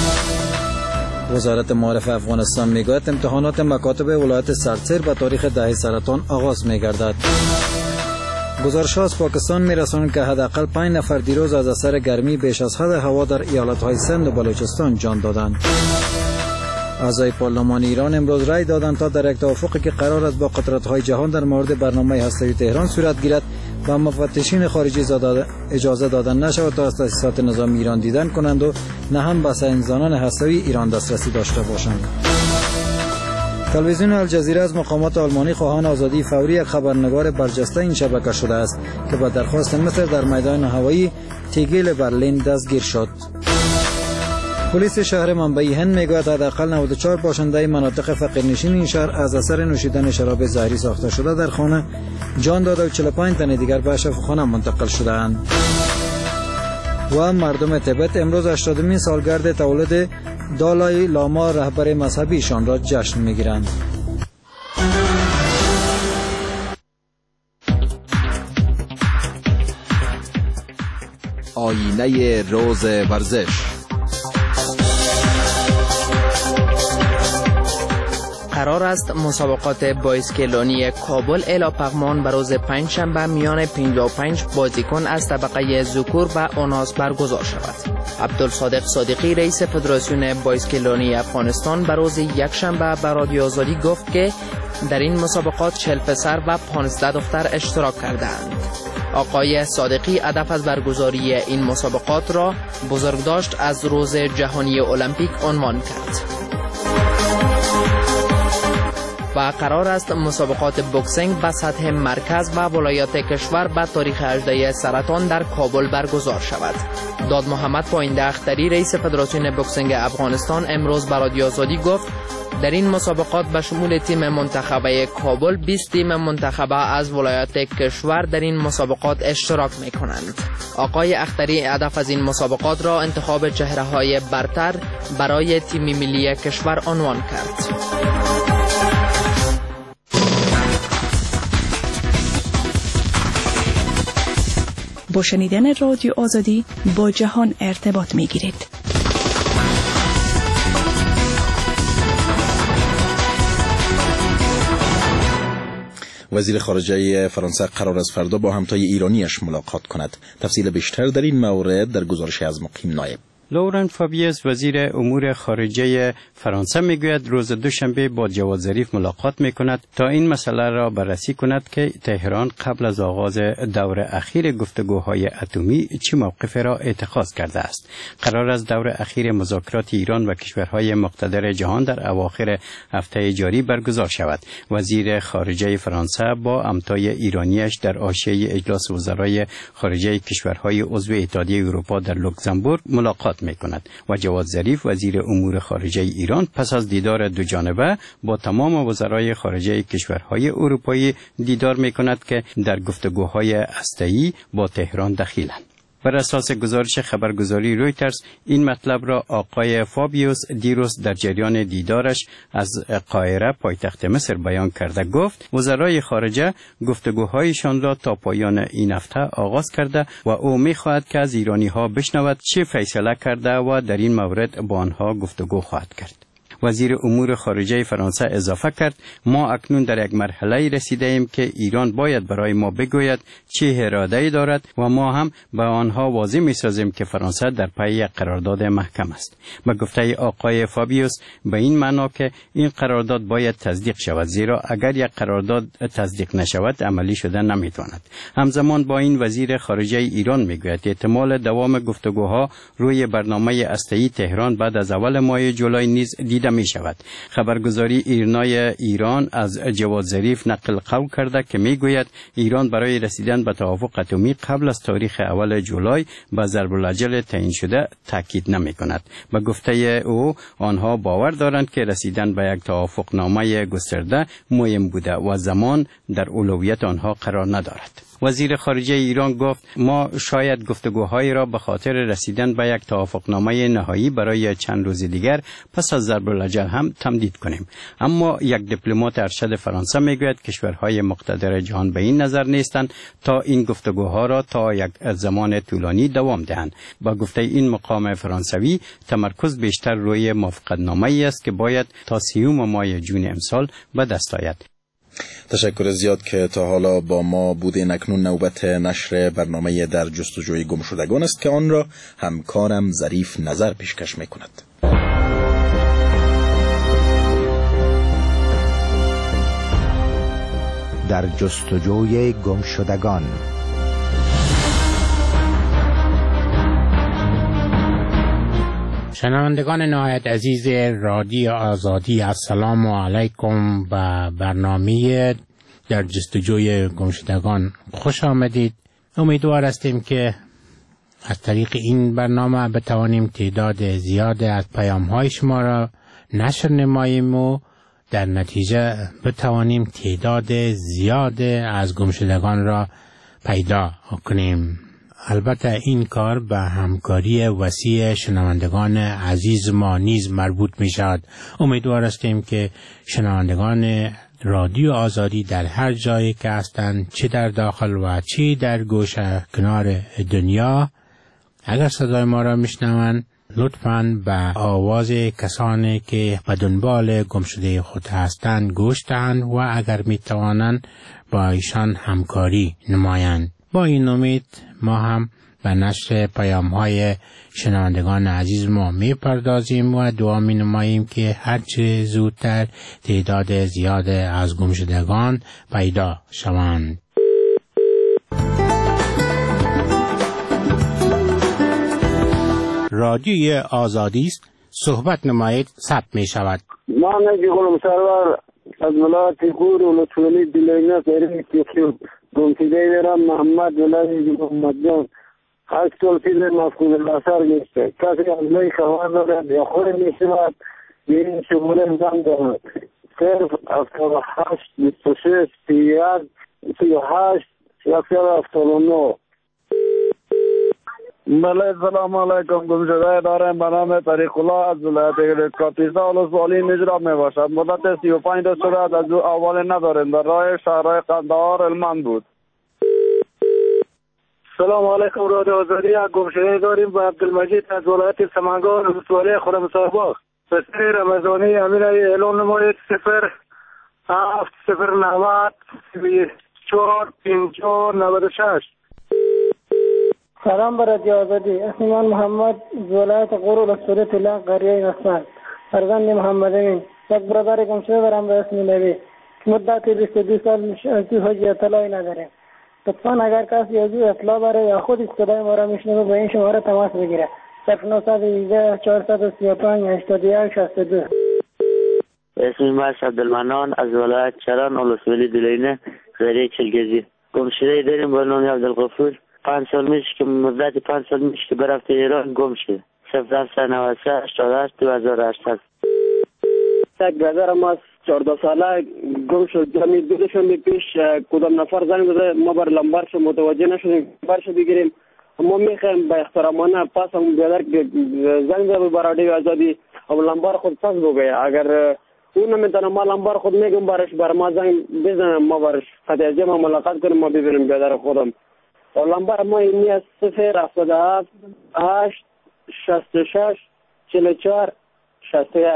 وزارت معارف افغانستان میگوید امتحانات مکاتب ولایت سرتسیر به تاریخ ده سرطان آغاز میگردد. گزارش ها از پاکستان میرسانند که حداقل پنج نفر دیروز از اثر گرمی بیش از حد هوا در ایالت‌های سند و بلوچستان جان دادند. اعضای پارلمان ایران امروز رأی دادند تا در یک توافقی که قرار است با قدرت‌های جهان در مورد برنامه هسته‌ای تهران صورت گیرد و مفتشین خارجی اجازه دادن نشود تا از تأسیسات نظامی ایران دیدن کنند و نه هم به سنگزنان هسته‌ای ایران دسترسی داشته باشند. تلویزیون الجزیره از مقامات آلمانی خواهان آزادی فوری یک خبرنگار برجسته این شبکه شده است که با درخواست مصر در میدان هوایی تیگیل برلین دستگیر شد. پلیس شهر منبعی هند میگوید حداقل نود و چهار باشنده مناطق فقیرنشین این شهر از اثر نوشیدن شراب زهری ساخته شده در خانه جان داده و چهل و پنج تن دیگر به شفاخانه منتقل شده‌اند. و مردم تبت امروز هشتادمین سالگرد تولد دالای لاما رهبر مذهبیشان را جشن میگیرند. آینه روز ورزش. قرار است مسابقات بایسکلانی کابل الی پغمان به روز پنجشنبه میان پنجاه و پنج بازیکن از طبقه ذکور و اناث برگزار شود. عبدالصادق صادقی رئیس فدراسیون بایسکلانی افغانستان به روز یکشنبه به رادیو آزادی گفت که در این مسابقات چهل پسر و پانزده دختر اشتراک کردند. آقای صادقی هدف از برگزاری این مسابقات را بزرگداشت از روز جهانی المپیک عنوان کرد. و قرار است مسابقات بوکسینگ به سطح مرکز و ولایات کشور به تاریخ هجده سرطان در کابل برگزار شود. داد محمد پاینده اختری رئیس فدراسیون بوکسینگ افغانستان امروز به رادیو آزادی گفت در این مسابقات به شمول تیم منتخبه کابل بیست تیم منتخبه از ولایات کشور در این مسابقات اشتراک می کنند. آقای اختری هدف از این مسابقات را انتخاب چهره های برتر برای تیم ملی کشور عنوان کرد. با شنیدن رادیو آزادی با جهان ارتباط می گیرید. وزیر خارجه فرانسه قرار است فردا با همتای ایرانیش ملاقات کند. تفصیل بیشتر در این مورد در گزارش از مقیم نایب. لورن فابیس وزیر امور خارجه فرانسه میگوید روز دوشنبه با جواد ظریف ملاقات میکند تا این مسئله را بررسی کند که تهران قبل از آغاز دور اخیر گفتگوهای اتمی چه موقف را اتخاذ کرده است. قرار است دور اخیر مذاکرات ایران و کشورهای مقتدر جهان در اواخر هفته جاری برگزار شود. وزیر خارجه فرانسه با همتای ایرانیش در حاشیه اجلاس وزرای خارجه کشورهای عضو اتحادیه اروپا در لوکزامبورگ ملاقات می کند و جواد ظریف وزیر امور خارجه ایران پس از دیدار دو جانبه با تمام وزرای خارجه کشورهای اروپایی دیدار می کند که در گفتگوهای هسته‌ای با تهران دخیلند. بر اساس گزارش خبرگزاری رویترز این مطلب را آقای فابیوس دیروز در جریان دیدارش از قاهره پایتخت مصر بیان کرده. گفت وزرای خارجه گفتگوهایشان را تا پایان این هفته آغاز کرده و او می‌خواهد که از ایرانی ها بشنود چه فیصله کرده و در این مورد با آنها گفتگو خواهد کرد. وزیر امور خارجه فرانسه اضافه کرد ما اکنون در یک مرحله رسیده ایم که ایران باید برای ما بگوید چه اراده‌ای دارد و ما هم به آنها واضح می‌سازیم که فرانسه در پی یک قرارداد محکم است. به گفته آقای فابیوس به این معنا که این قرارداد باید تصدیق شود، زیرا اگر یک قرارداد تصدیق نشود عملی شده نمیتواند. همزمان با این وزیر خارجه ایران میگوید احتمال دوام گفتگوها روی برنامه هسته‌ای تهران بعد از اول ماه جولای نیز دیده می شود. خبرگزاری ایرنای ایران از جواد ظریف نقل قول کرده که میگوید ایران برای رسیدن به توافق اتمی قبل از تاریخ اول جولای به ضرب الاجل تعیین شده تاکید نمی کند. به گفته او آنها باور دارند که رسیدن به یک توافق نامه گسترده مهم بوده و زمان در اولویت آنها قرار ندارد. وزیر خارجه ایران گفت ما شاید گفتگوهایی را به خاطر رسیدن به یک توافقنامه نهایی برای چند روز دیگر پس از ضرب الاجل هم تمدید کنیم. اما یک دیپلمات ارشد فرانسه میگوید کشورهای مقتدر جهان به این نظر نیستند تا این گفتگوها را تا یک زمان طولانی دوام دهند. با گفته این مقام فرانسوی تمرکز بیشتر روی موافقتنامه‌ای است که باید تا سیوم ماه جون امسال به دست آید. تشکر زیاد که تا حالا با ما بودین. اکنون نوبت نشر برنامه در جستجوی گمشدگان است که آن را همکارم ظریف نظر پیشکش می کند. در جستجوی گمشدگان. شنوندگان نهایت عزیز رادیو آزادی، السلام علیکم. و برنامه در جستجوی گمشدگان خوش آمدید. امیدوار هستیم که از طریق این برنامه بتوانیم تعداد زیاد از پیام‌های شما را نشر نماییم و در نتیجه بتوانیم تعداد زیاد از گمشدگان را پیدا کنیم. البته این کار به همکاری وسیع شنوندگان عزیز ما نیز مربوط می شود. امیدوار هستیم که شنوندگان رادیو آزادی در هر جایی که هستند، چه در داخل و چه در گوشه کنار دنیا، اگر صدای ما را میشنوند لطفاً به آواز کسانی که به دنبال گمشده خود هستند گوش دهند و اگر می توانند با ایشان همکاری نمایند. با این امید ما هم به نشر پیام‌های شنوندگان عزیز ما می‌پردازیم و دعا می‌نماییم که هرچه زودتر تعداد زیاد از گمشدگان پیدا شوند. رادیوی آزادی است، صحبت نمایید ثبت می‌شود. ما نگیم سرور از ولایت گور و لطفی دلینا سری کیو گمشده میرم محمد ولایت محمد جان هشت سال پیش مفقود الاثر گشته. کسی از لای خوان دارد یا خود میشود به این شمول انجام دارد. صرف هفتاد و هشت بیست و شش سی یک سی و هشت یکصد و هفتاد و نه. بله سلام علیکم. گمشده دارم به نام طریق الله از ولایت کاپیسا ولسوالی نجراب می باشد. مدت سی و پنج روز شده از او اول نداریم. در راه شهرهای قندهار علمان بود. سلام علیکم. رادیو آزادی گمشده داریم به عبدالمجید از ولایت سمنگان ولسوالی خرمسارباغ. پسر رمضانی امین اعلان نمایید صفر هفت صفر نود چهار پنجاه نود و شش. سلام برای آزادی. اسم من محمد ولایت غور ولسوالی طلان قریه نصران فرزند محمد امین. یک برادر گمشده دارم به اسم نبی. مدت بیست و دو سال از او حج اطلاعی نداره. لطفاً اگر کسی از او اطلاع داره یا خود صدای ما را میشنوه به این شماره تماس بگیره. صفر نه یک یک چهارصد و سی و پنج هشتاد و یک شصت و دو. اسم من عبدالمنان از ولایت چران ولسوالی دلینه قریه چلگزی. گمشده داریم به نام عبدالغفور. پنج سال میشه که مدت پنج سال میشه که برفته ایران گم شده. صفر هفت نود و سه هشتاد و هشت دو هزار و هشتصد. یک برادر ما چهارده ساله گم شد. جمعی دودشون پیش کدام نفر زنگ بده ما بر لمبرش متوجه نشدیم. برش بگیریم. ما میخوایم به احترامانه پس هم برادر زنگ بده برای آزادی و لمبر خود پس بگه. اگر اون نمیتونه ما لمبر خود میگم برش بر ما زنگ بزنم ما برش خطیجه ما ملاقات کنیم ما ببینیم برادر خودم. لمبر ما اینی از صفر هفتاد و هفت هشت شست و شش چهل و چهار شست و یک.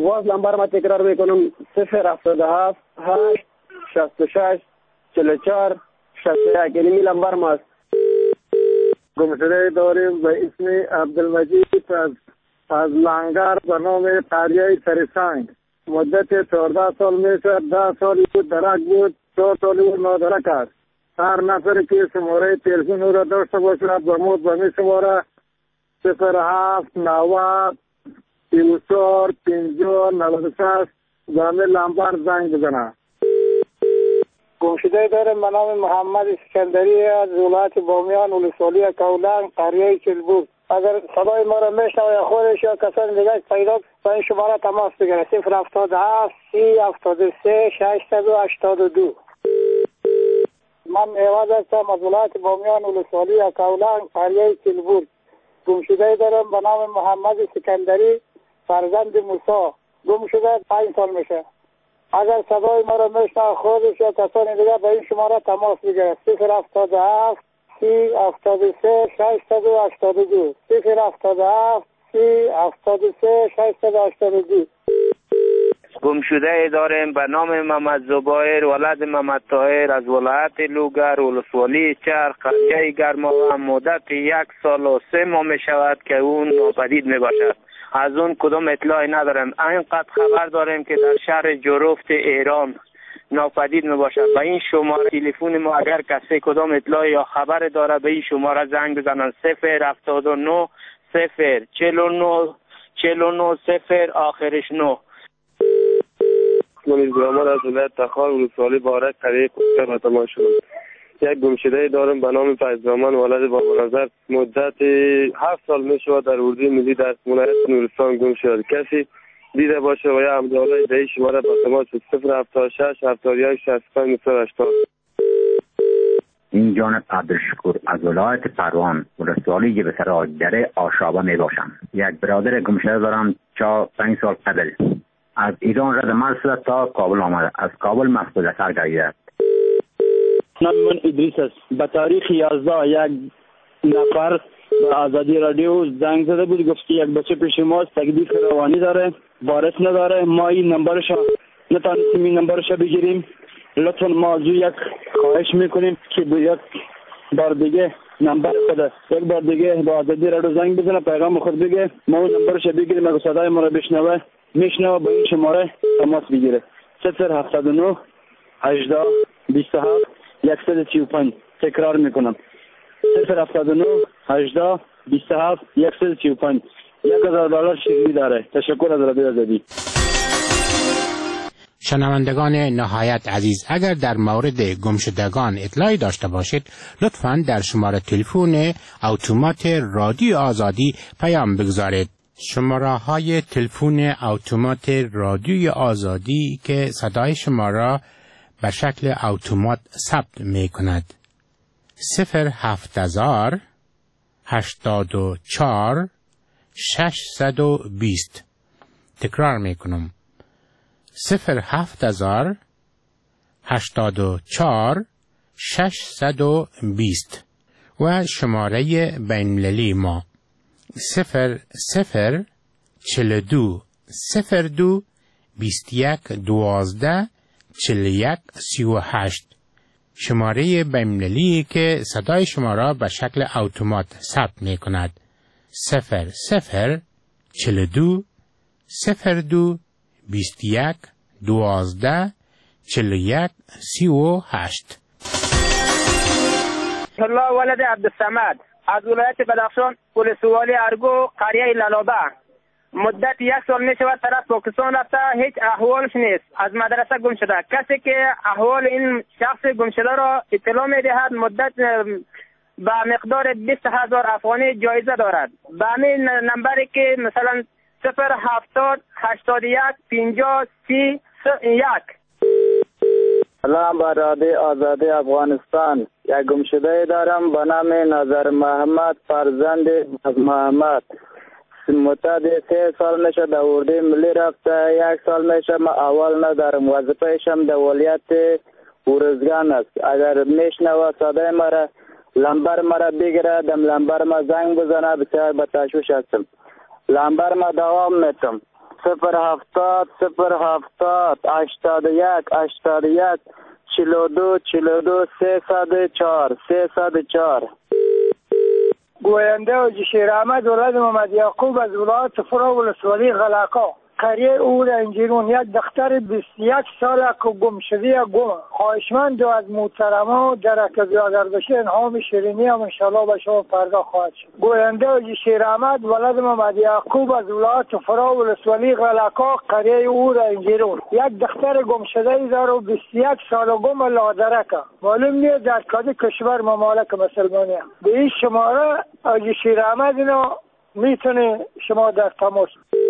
باز لمبر ما تکرار میکنم صفر هفتاد و هفت هشت شصت و شش چهل و چهار شصت و یک. یعنی می لمبر ماست. گمشده داریم به اسم عبدالمجید از از لنگر به نام قریه سرسنگ. مدت چهارده سال میشه. ده سالی بود درک بود، چهار سالی بود نادرک است. هر نفر که شماره تلفن او را داشته باشد به مود به می شماره صفر هفت نود سی و چهار پنجاه نود و شش به همه لمبر زنگ بزنه. گمشده دارم به نام محمد اسکندری از ولایت بامیان ولسوالی کولنگ قریه چلبور. اگر صدای ما را میشنوه یا خودش یا کسان دیگه پیدا به این شماره تماس بگیره صفر هفتاد و هفت سی هفتاد و سه ششصد و هشتاد و دو. من ایواز هستم از ولایت بامیان ولسوالی کولنگ قریه چلبور. گمشده دارم به نام محمد اسکندری فرزند موسی. گم شده پنج سال میشه. اگر صدای ما را میشنوه خودش یا کسان دیگه به این شماره تماس بگیره صفر هفتاد و هفت سی هفتاد و سه ششصد و هشتاد و دو صفر هفتاد و هفت سی هفتاد و سه ششصد و هشتاد و دو. گمشده داریم به نام محمد زبایر ولد محمد طاهر از ولایت لوگر ولسوالی چرخ قریه گرما. مدت یک سال و سه ماه می شود که اون ناپدید می باشد. از اون کدام اطلاعی ندارم. اینقدر خبر داریم که در شهر جروفت ایران ناپدید می باشد. به این شماره تلفن ما اگر کسی کدام اطلاعی یا خبر داره به این شماره زنگ بزنن صفر هفتاد و نه صفر چهل و نه چهل و نه صفر آخرش نه. من گرامر از ولایت تخار ولسوالی بارک قریه کوچه به تماس شدم. یک گمشده دارم به نام فیض‌زمان ولد با منظر. مدت هفت سال می شود در اردوی ملی در ولایت نورستان گم شد. کسی دیده باشه و یا امدادای به این شماره به تماس صفر هفتاد و شش هفتاد و یک شصت و پنج هشتاد. این جانب عبدالشکور از ولایت پروان ولسوالی جبه‌سرا دره آشابه می باشم. یک برادر گمشده دارم چا پنج سال قبل از ایران رد مرز شده تا کابل آمده. از کابل مفقود اثر گردیده. نام من ادریس است. به تاریخ یازده یک نفر به آزادی رادیو زنگ زده بود، گفت که یک بچه پیش ماست تکلیف روانی داره، وارث نداره، ما این نمبرش نتانستیم این نمبرش بگیریم. لطفا ما از یک خواهش میکنیم که به یک بار دیگه نمبر خود یک بار دیگه به آزادی رادیو زنگ بزنه، پیغام خود بگه، ما اون نمبرش بگیریم، اگه صدای ما رو بشنوه میشنوه به این شماره تماس بگیره صفر هفتاد و نه هجده بیست و هفت صد و سی و پنج. تکرار میکنم صفر هفتاد و نه هجده بیست و هفت صد و سی و پنج. یک هزار دلار شیرینی داره. تشکر از رادیو آزادی. شنوندگان نهایت عزیز، اگر در مورد گمشدگان اطلاعی داشته باشید لطفاً در شماره تلفن اتومات رادیو آزادی پیام بگذارید. شماره های تلفن اتومات رادیوی آزادی که صدای شما را به شکل اتومات ثبت می کند صفر هفت هزار هشتاد و چهار ششصد و بیست. تکرار می کنم صفر هفت هزار هشتاد و چهار ششصد و بیست. و شماره بین‌المللی ما صفر صفر چهل و دو صفر دو بیست یک دوازده چهل و یک سی و هشت. شماره بین‌المللی که صدای شما را به شکل اتومات ثبت می کند صفر صفر چهل و دو صفر دو بیست یک دوازده چهل و یک سی و هشت. الله ولد عبدالصمد از ولایت بدخشان ولسوالی ارگو قریه لالابه. مدت یک سال می شود طرف پاکستان رفته، هیچ احوالش نیست، از مدرسه گم شده. کسی که احوال این شخص گم شده را اطلاع می دهد مدت به مقدار بیست هزار افغانی جایزه دارد. به همین نمبری که مثلا صفر هفتاد هشتاد یک پنجاه سی یک. سلام به رادیو آزادی افغانستان. یک گمشده دارم به نام نظر محمد فرزند از محمد. مدت سه سال میشه در اردوی ملی رفته. یک سال میشه ما اول ندارم، وظیفه‌شم در ولیت ورزگان است. اگر میشنوه صدای مرا لمبر مرا بگیره، دم لمبر ما زنگ بزنه، بسیار به تشویش هستم. لمبر ما دوام میتم صفر هفتاد صفر هفتاد هشتاد و یک هشتاد و یک چهل و دو چهل و دو سیصد و چهار سیصد و چهار. گوینده و جشیر احمد ولد محمد یعقوب از ولایت فرا ولسوالی غلقا قریه او در انجیرون یک دختر بیست و یک ساله که گم شده گم. خواهشمند از محترما در که بیادر بشه انعام شیرینی هم انشالله به شما پرداخت خواهد شد. گوینده و جشیر احمد ولد محمد یعقوب از ولایت فرا ولسوالی غلقا قریه او در انجیرون یک دختر گم شده داره و بیست و یک ساله گم لادرکه. معلوم نیست در کدام کشور ممالک مسلمانی. به این شماره جشیر احمد اینو میتونه شما در تماس.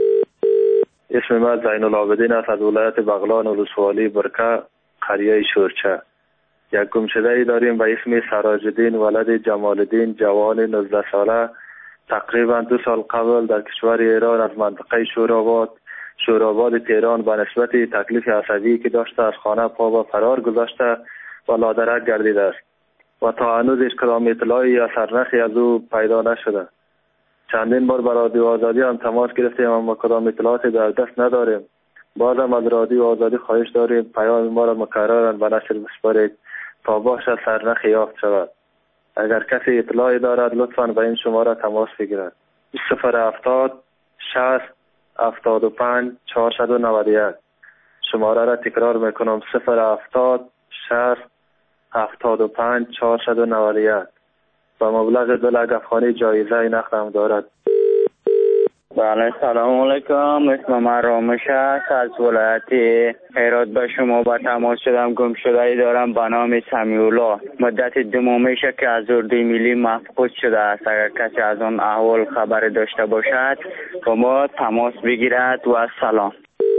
اسم من زین العابدین است از ولایت بغلان ولسوالی برکه قریه شورچه. یک گمشده ای داریم به اسم سراج الدین ولد جمال الدین جوان نوزده ساله تقریبا دو سال قبل در کشور ایران از منطقه شوراباد شوراباد تهران به نسبت تکلیف عصبی که داشته از خانه پا به فرار گذاشته و لادرک گردیده است و تا هنوز هیچ کدام اطلاعی یا سرنخی از او پیدا نشده. چندین بار به رادیو آزادی هم تماس گرفتیم اما کدام اطلاعاتی در دست نداریم. بازم از رادیو آزادی خواهش داریم پیام ما را مکررا به نشر بسپارید تا باشد سرنخ یافت شود. اگر کسی اطلاعی دارد لطفاً به این شماره تماس بگیرد. صفر هفتاد شصت هفتاد و پنج چهارصد و نود و یک. شماره را تکرار میکنم صفر هفتاد شصت هفتاد و پنج چهارصد و نود و یک. با مبلغ دو لک افغانی جایزه نقد هم دارد. بله سلام علیکم، اسم من رامش است از ولایت هرات به شما با تماس شدم. گم شده ای دارم به نام سمیولا. مدت دو ماه میشه که از اردوی ملی مفقود شده است. اگر کسی از آن احوال خبر داشته باشد با ما تماس بگیرد و سلام.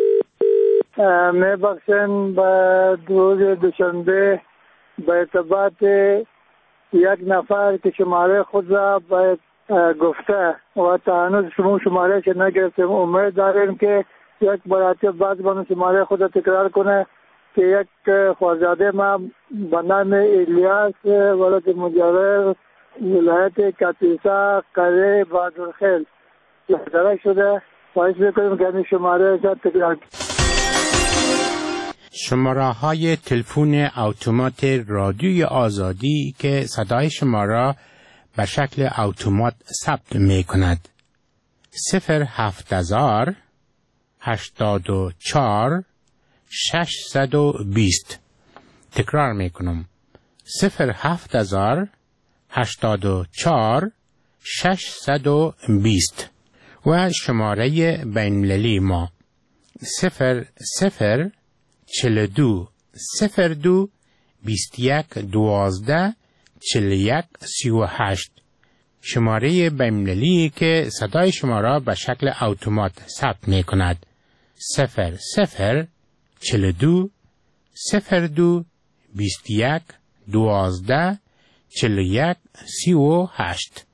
میبخشن به روز دوشنبه به ارتباط یک نفر که شماره خود را باید گفته و تا هنوز شما شماره که نگرفتیم امید داریم که یک مراتب بعد بانو شماره خود را تکرار کنه که یک خوازاده ما به نام الیاس ولد مجاور ولایت کاپیسا قریه بادرخیل لحظه شده. خواهش میکنیم که این شماره را تکرار کنه. شماره های تلفن اتومات رادیوی آزادی که صدای شما را به شکل اتومات ثبت می کند. صفر هفت هزار هشتاد و چهار ششصد و بیست. تکرار می کنم. صفر هفت هزار هشتاد و چهار ششصد و بیست. و شماره بین‌المللی ما صفر صفر چهل و دو صفر دو بیست و یک دوازده چهل و یک سی و هشت. شماره بین‌المللی که صدای شما را به شکل اتومات ثبت می کند. صفر صفر چهل و دو صفر دو بیست و یک دوازده چهل و یک سی و هشت.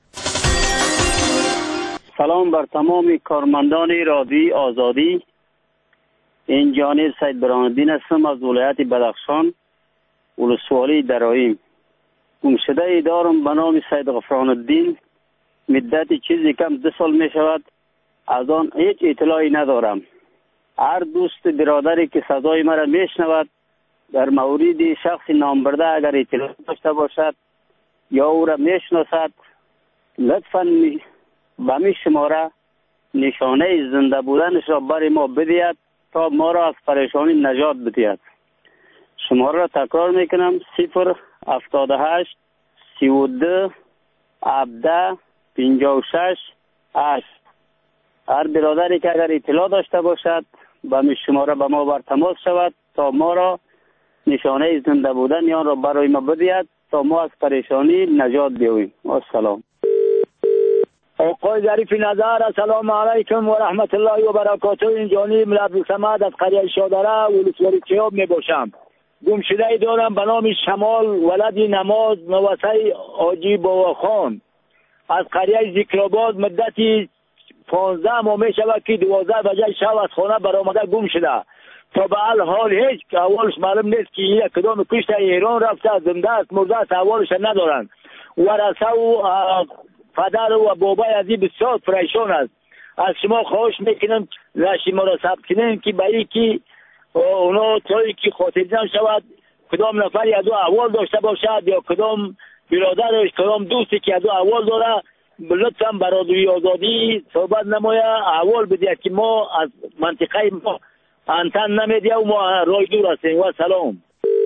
سلام بر تمام کارمندان رادیوی آزادی. این جانب سید برهان‌الدین هستم از ولایت بدخشان ولسوالی درایم. گمشده ای دارم به نام سید غفران الدین. مدت چیزی کم دو سال می شود از آن هیچ اطلاعی ندارم. هر دوست برادری که صدای مرا می شنود در مورد شخص نامبرده اگر اطلاع داشته باشد یا او را می شناسد لطفاً به می شماره نشانه زنده بودنش را برای ما بدهد تا ما را از پریشانی نجات بدهد. شماره را تکرار میکنم صفر هفتاد و هشت سی و دو هفده پنجاه و شش هشت. هر برادری که اگر اطلاع داشته باشد به می شماره به ما بر تماس شود تا ما را نشانه زنده بودن یا را برای ما بدهد تا ما از پریشانی نجات بیابیم. السلام. آقای ظریف نظر السلام علیکم و رحمت الله و برکاته. این جانی ملعب سمد از قریه شادره ولسوالی چیاب می باشم. گمشده ای دارم به نام شمال ولد نماز نوسه آجی بابا خان از قریه ذکرآباد. مدتی پانزده ماه می شود که دوازده بجه شب از خانه برآمده گم شده. تا به حال هیچ اولش معلوم نیست که یک کدام کشته ایران رفته زنده است مرده است اولش ندارن. ورثه و پدر و بابای ازی بسیار پریشان است. از شما خواهش میکنم نشی ما را ثبت کنیم که برای که اونا توی که خاطرجمع شود کدام نفری از او احوال داشته باشد یا کدام برادرش کدام دوستی که از او احوال داره لطفاً برادری آزادی صحبت نمایه احوال بده که ما از منطقه ما انتن نمیدیم و ما رای دور هستیم. و سلام.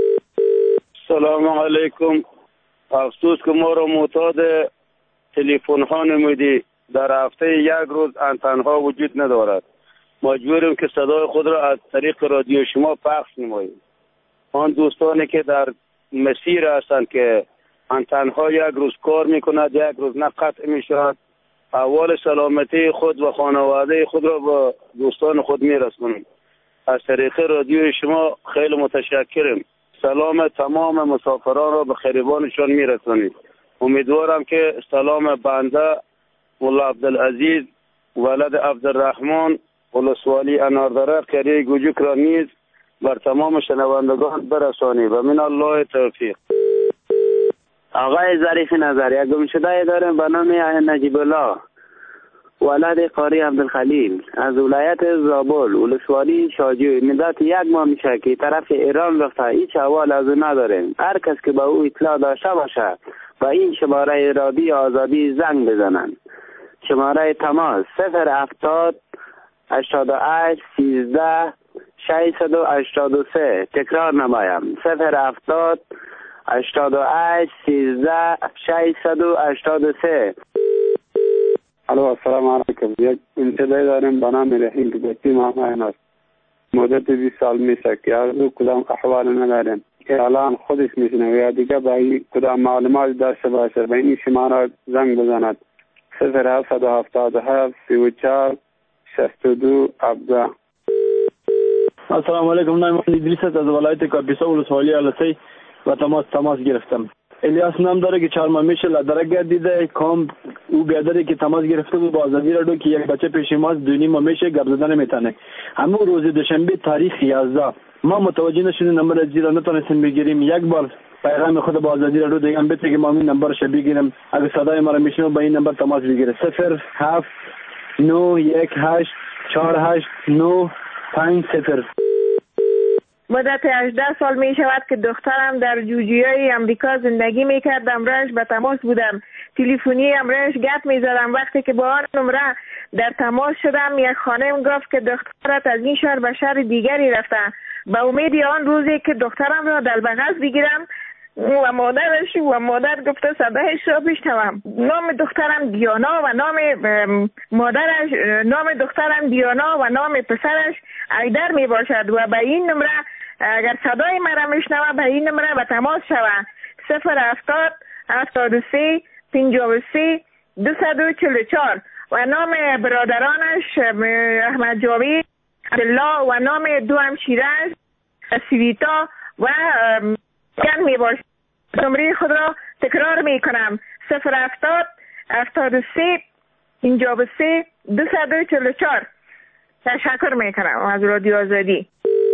سلام علیکم. افسوس که ما را معتاد تلفن ها نمودی. در هفته یک روز انتن ها وجود ندارد. مجبوریم که صدای خود را از طریق رادیو شما پخش نماییم. آن دوستانی که در مسیر هستند که انتن ها یک روز کار میکند یک روز نه قطع میشود، احوال سلامتی خود و خانواده خود را با دوستان خود میرسونیم. از طریق رادیو شما خیلی متشکرم. سلام تمام مسافران را به خریبانشان میرسونید. امیدوارم که سلام بنده مولا عبدالعزیز ولد عبدالرحمن ولسوالی اناردره قریه گوجوک را نیز بر تمام شنوندگان برسانید و من الله توفیق. آقای ظریف نظر، یک گمشده داریم به نام نجیب الله ولد قاری عبدالخلیل از ولایت زابل ولسوالی شاجوی. مدت یک ماه میشه که طرف ایران رفته، هیچ احوال از او نداریم. هر کس که به او اطلاع داشته باشه با این شماره رادیو آزادی زنگ بزنن. شماره تماس صفر هفتاد هشتاد و هشت سیزده ششصد و هشتاد و سه. تکرار نمایم صفر هفتاد هشتاد و هشت سیزده ششصد و هشتاد و سه. الو السلام علیکم. یک انتظاری داریم به نام رحیم که بچی مامان است. مدت بیست سال میشه که از او کدام احوال نداریم که الان خودش میشنه و یا دیگه به این کدام معلومات داشته باشه به این شماره زنگ بزند. صفر هفتصد و هفتاد و هفت سی و چهار شصت و دو هفده. السلام علیکم. نام من ادریس است از ولایت کاپیسا ولسوالی السی و تماس تماس گرفتم. الیاس نام داره که چهار ماه میشه لدرک گردیده. کام او بیادره که تماس گرفته بود با آزادی رادیو که یک بچه پیش ماست دو نیم ماه میشه گپ زدن نمیتونه. همون روز دوشنبه تاریخ یازده ما متوجه نشدیم نمبر زیرا نتونستیم بگیریم. یک بار پیغام خود با آزادی رادیو دیگه بده که ما این نمبرش بگیریم. اگه صدای ما رو میشنوه با این نمبر تماس بگیره. صفر هفت نه یک هشت چهار هشت نه پنج صفر. مدت هجده سال می شود که دخترم در جوجیای امریکا زندگی می کرد. امرش به تماس بودم. تلفنی امرش گپ می زدم. وقتی که با آن نمره در تماس شدم یک خانم گفت که دخترت از این شهر به شهر دیگری رفته. به امید آن روزی که دخترم را در بغل بگیرم و مادرش و مادر گفته صدایش را بشنوم. نام دخترم دیانا و نام مادرش نام دخترم دیانا و نام پسرش ایدر می باشد و به این نمره اگر صدای مرا میشنوه به این نمره به تماس شوه. صفر هفتاد هفتاد و سه پنجاه و سه دویست و چهل و چهار و نام برادرانش احمد جاوید عبدالله و نام دو همشیرش سویتا و جن می باشد. نمره خود را تکرار می کنم. صفر هفتاد هفتاد و سه پنجاه و سه دویست و چهل و چهار. تشکر می کنم از رادیو آزادی.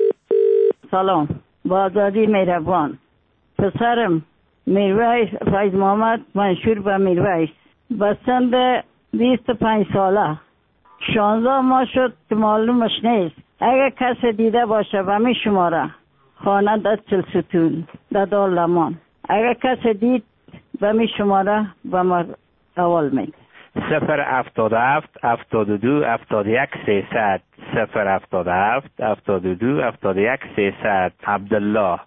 سلام. با آزادی مهربان. پسرم میرویس فیض محمد منشور به میرویس به سن بیست و پنج ساله شانزده ماه شد که معلومش نیست. اگر کسی دیده باشه به می شماره خانه در چلستون در دار لمان اگر کسی دید به می شماره به ما اول می صفر هفتاد و هفت هفتاد و دو هفتاد و یک سیصد. صفر هفتاد و هفت هفتاد و دو هفتاد و یک سیصد. عبدالله.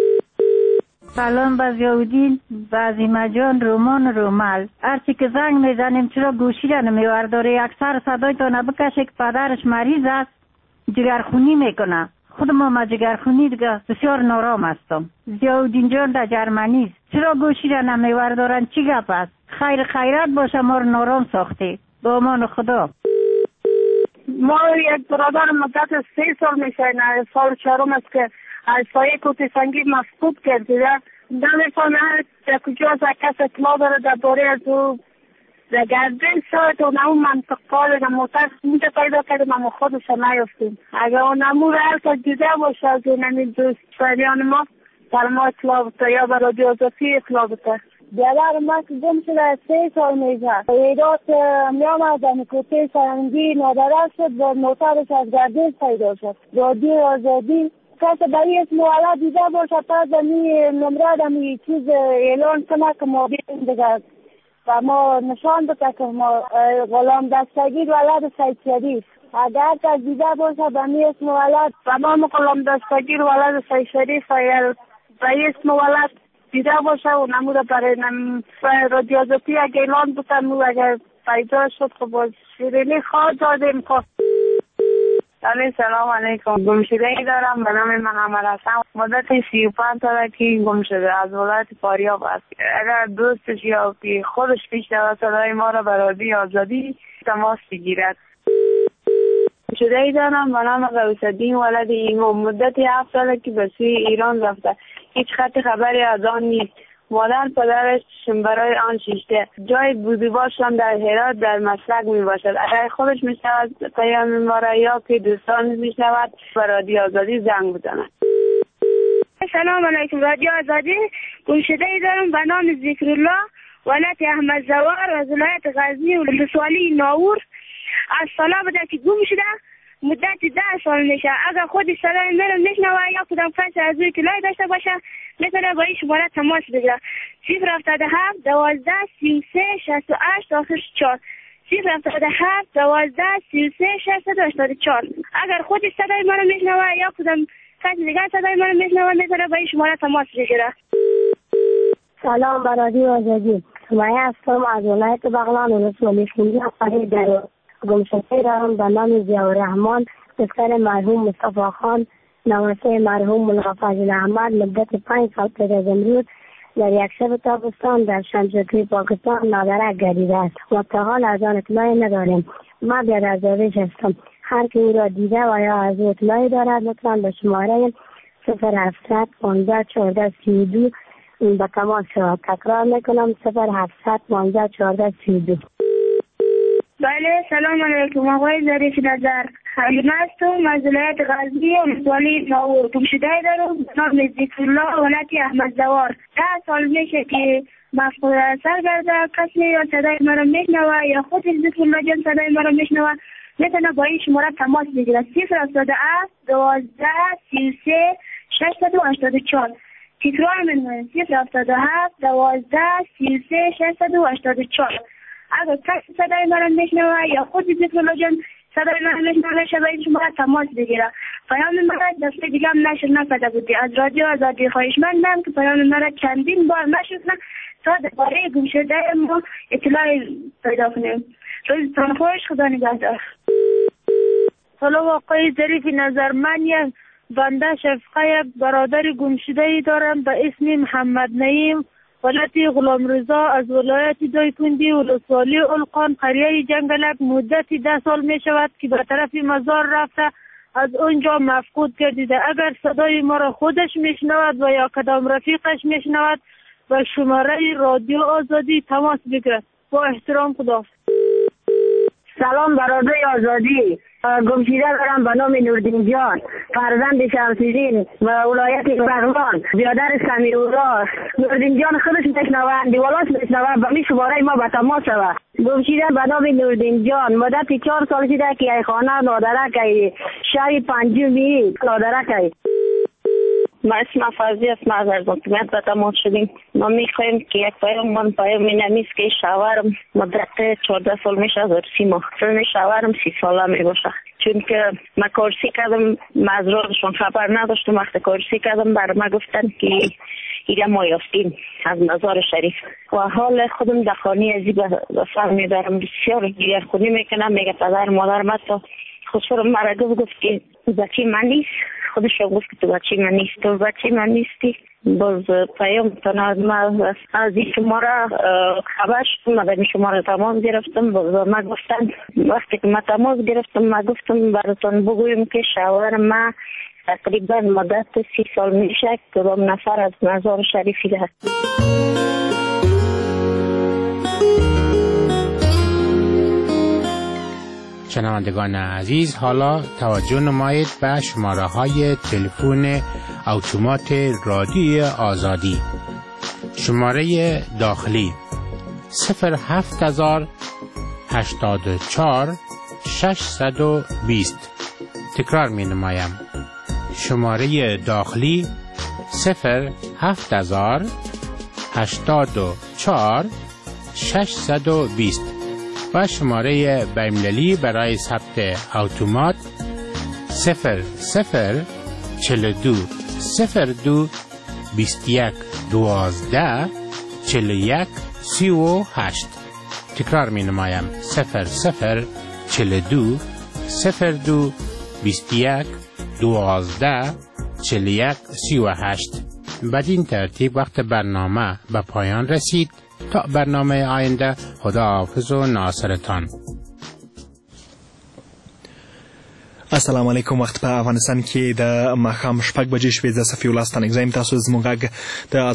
سلام به ضیاءالدین عظیمه جان رومان رومل. هرچی که زنگ میزنیم چرا گوشی را نمیورداره؟ اکثر صدایتان بکشه که پدرش مریض است جگرخونی میکنه. خود ما ما جگرخونی دیگه بسیار نارام هستم. ضیاءالدین جان در جرمنی است. چرا گوشی را نمیوردارن؟ چی گپ است؟ خیر خیرات باشه ما رو نارام ساخته. به امان خدا. ما یک برادر مدت سه سال میشه نه سال چهارم است که از سایه کوتی سنگی مفقود کرده. نمیفهمه در کجا از کس اطلاع داره در باره از او در گردن شاید و نمو منطق کار در موتر اینجا پیدا کردیم اما خودش نیفتیم. اگر نمو رو هر که دیده باشه از نمی دوست فریان ما در ما اطلاع بده یا به رادیو آزادی اطلاع بده. بیادر ما که گم شده سه سال میشه. ایداد میام از کوته سرنگی نادره شد و موترش از گردش پیدا شد. رادیو آزادی کسی به اسم ولد دیده باشه تا زمین نمره دمی چیز اعلان کنه که ما بیریم دیگه و ما نشان بده که ما غلام دستگیر ولد سید شریف. اگر کسی دیده باشه به می اسم ولد و ما غلام دستگیر ولد سید شریف به اسم ولد دیده باشه و نموده برای رادیو آزادی اگه اعلان بکنم و اگر پیدا شد خب باز شیرینی خواه دادیم که سلام علیکم. گمشده ای دارم به نام محمد حسن. مدت سی و پنج ساله که گم شده از ولایت فاریاب است. اگر دوستش یا که خودش میشنوه صدای ما را به رادیو آزادی تماس بگیرد. گمشده ای دارم به نام غوث‌الدین ولد ایمان. مدت هفت ساله که به سوی ایران رفته. هیچ خط خبری از آن نیست. مادر پدرش برای آن شیشته. جای بودوباشان در هرات در مسلک می باشد. اگر خودش می شود پیام ما را یا که دوستان می شود و رادیو آزادی زنگ بزند. سلام علیکم. رادیو آزادی. گمشده ای دارم به نام ذکرالله ولایت احمد زوار از ولایت غزنی و ولسوالی ناور. از سالا بوده که گم شده مدت ده سال میشه. اگر خودش صدای مرا میشنوه یا کدام کسی از روی اطلاعی داشته باشه میتونه با این شماره تماس بگیره. صفر هفتاد و هفت دوازده سی و سه شصت و هشت آخر چهار. صفر هفتاد و هفت دوازده سی و سه شصت و هشتاد و چهار. اگر خودش صدای مرا میشنوه یا کدام کسی دیگر صدای مرا میشنوه میتونه با این شماره تماس بگیره. سلام به رادیو آزادی. سمیه هستم از ولایت بغلان ولسوالی خونی در گمشده دارم به نام ضیاءالرحمن پسر مرحوم مصطفی خان نواسه مرحوم ملا فضل احمد. مدت پنج سال پیش از امروز در یک شب تابستان در شمشادی پاکستان نادرک گردیده است و تا حال از آن اطلاعی نداریم. ما بی‌درگاهش هستم. هر که او را دیده و یا از او اطلاعی دارد لطفا به شماره صفر هفتصد پانزده چهارده سی و دو به تماس شود. تکرار میکنم صفر هفتصد پانزده چهارده سی و دو. بله سلام علیکم. آقای ظریف نظر حلیمه هستم از ولایت غزنی و ولسوالی ناور. گمشده دارم به نام ذکرالله ولایت احمد زوار. ده سال میشه که مفقود اثر کرده. کسی یا صدای مرا میشنوه یا خود ذکرالله جان صدای مرا میشنوه میتونه با این شماره تماس بگیره. صفر هفتاد و هفت دوازده سی و سه شصت و هشتاد و چهار. تکرار میکنم صفر هفتاد و هفت دوازده سی و سه شصت و هشتاد و چهار. اگر کسی صدای مرا میشنوه یا خود ذکرالله جان صدای مرا میشنوه شبه این شماره تماس بگیره. پیام مرا دفعه دیگه هم نشر نکرده بودی. از رادیو آزادی خواهشمندم که پیام مرا چندین بار نشر کنه تا درباره گمشده ما اطلاعی پیدا کنیم. روزتان خوش. خدا نگهدار. سلام آقای ظریف نظر. من یک بنده شفقه برادر گمشده ای دارم به اسم محمد نعیم ولایت غلام رضا از ولایت دایکنډي ولسوالی القان قریه جنگلک. مدت ده سال می شود که به طرف مزار رفته از اونجا مفقود گردیده. اگر صدای ما را خودش میشنود و یا کدام رفیقش میشنود و شماره رادیو آزادی تماس بگیرد. با احترام خداحافظ. سلام برادر آزادی. گمشده دارم به نام نوردین جان فرزند شمس‌الدین و ولایت بغلان بیادر سمیرالله. نوردین جان خودش میشنوه دیوالاش میشنوه به می شماره ما به تماس شود. گمشده به نام نوردین جان مدت چهار سال شده که ای خانه نادرک ای شهر پنجمی نادرک ای. ما اسم فضی اسم از ارزانتیمت به تماس شدیم. ما میخوایم که یک پیام من پیام نمیست که شوهرم مدت چهارده سال میشه از سی ماه سن شوهرم سی ساله میباشه. چون که من کارسی کردم مزرارشون خبر نداشتم. وقتی کارسی کردم بر ما گفتن که ایره ما یافتیم از مزار شریف و حال خودم در خانه ازی به سر میبرم. بسیار گریه‌خوری میکنم. میگه پدر مادرم حتی خودشون مرا گفت که بچه من نیست. خودش گفت که تو بچه من نیست. تو بچه من نیستی. باز پیام تنها ما از این شماره خبر شدم. من در شماره تماس گرفتم. باز ما گفتن وقتی که ما تماس گرفتم ما گفتم براتون بگویم که شوهر ما تقریبا مدت سی سال میشه کدام نفر از مزار شریفی ده. شنوندگان عزیز حالا توجه نمایید به شماره های تلفن اتومات رادیو آزادی شماره داخلی صفر هفت هزار هشتاد و چهار ششصد و بیست. تکرار می نمایم. شماره داخلی صفر هفت هزار هشتاد و چهار ششصد و بیست و شماره بین‌المللی برای ثبت اتومات صفر صفر چهل و دو صفر دو بیست و یک دوازده چهل و یک سی و هشت. تکرار می نمایم. صفر صفر چهل و دو صفر دو بیست و یک دوازده چهل و یک سی و هشت. بدین ترتیب وقت برنامه به پایان رسید. تا برنامه آینده، خداحافظ و ناصرتان. السلام علیکم. وخت په افغانستان کې د ماښام شپږ بجې شوې. زه صفي الله ستانکزی یم. تاسو زموږ غږ د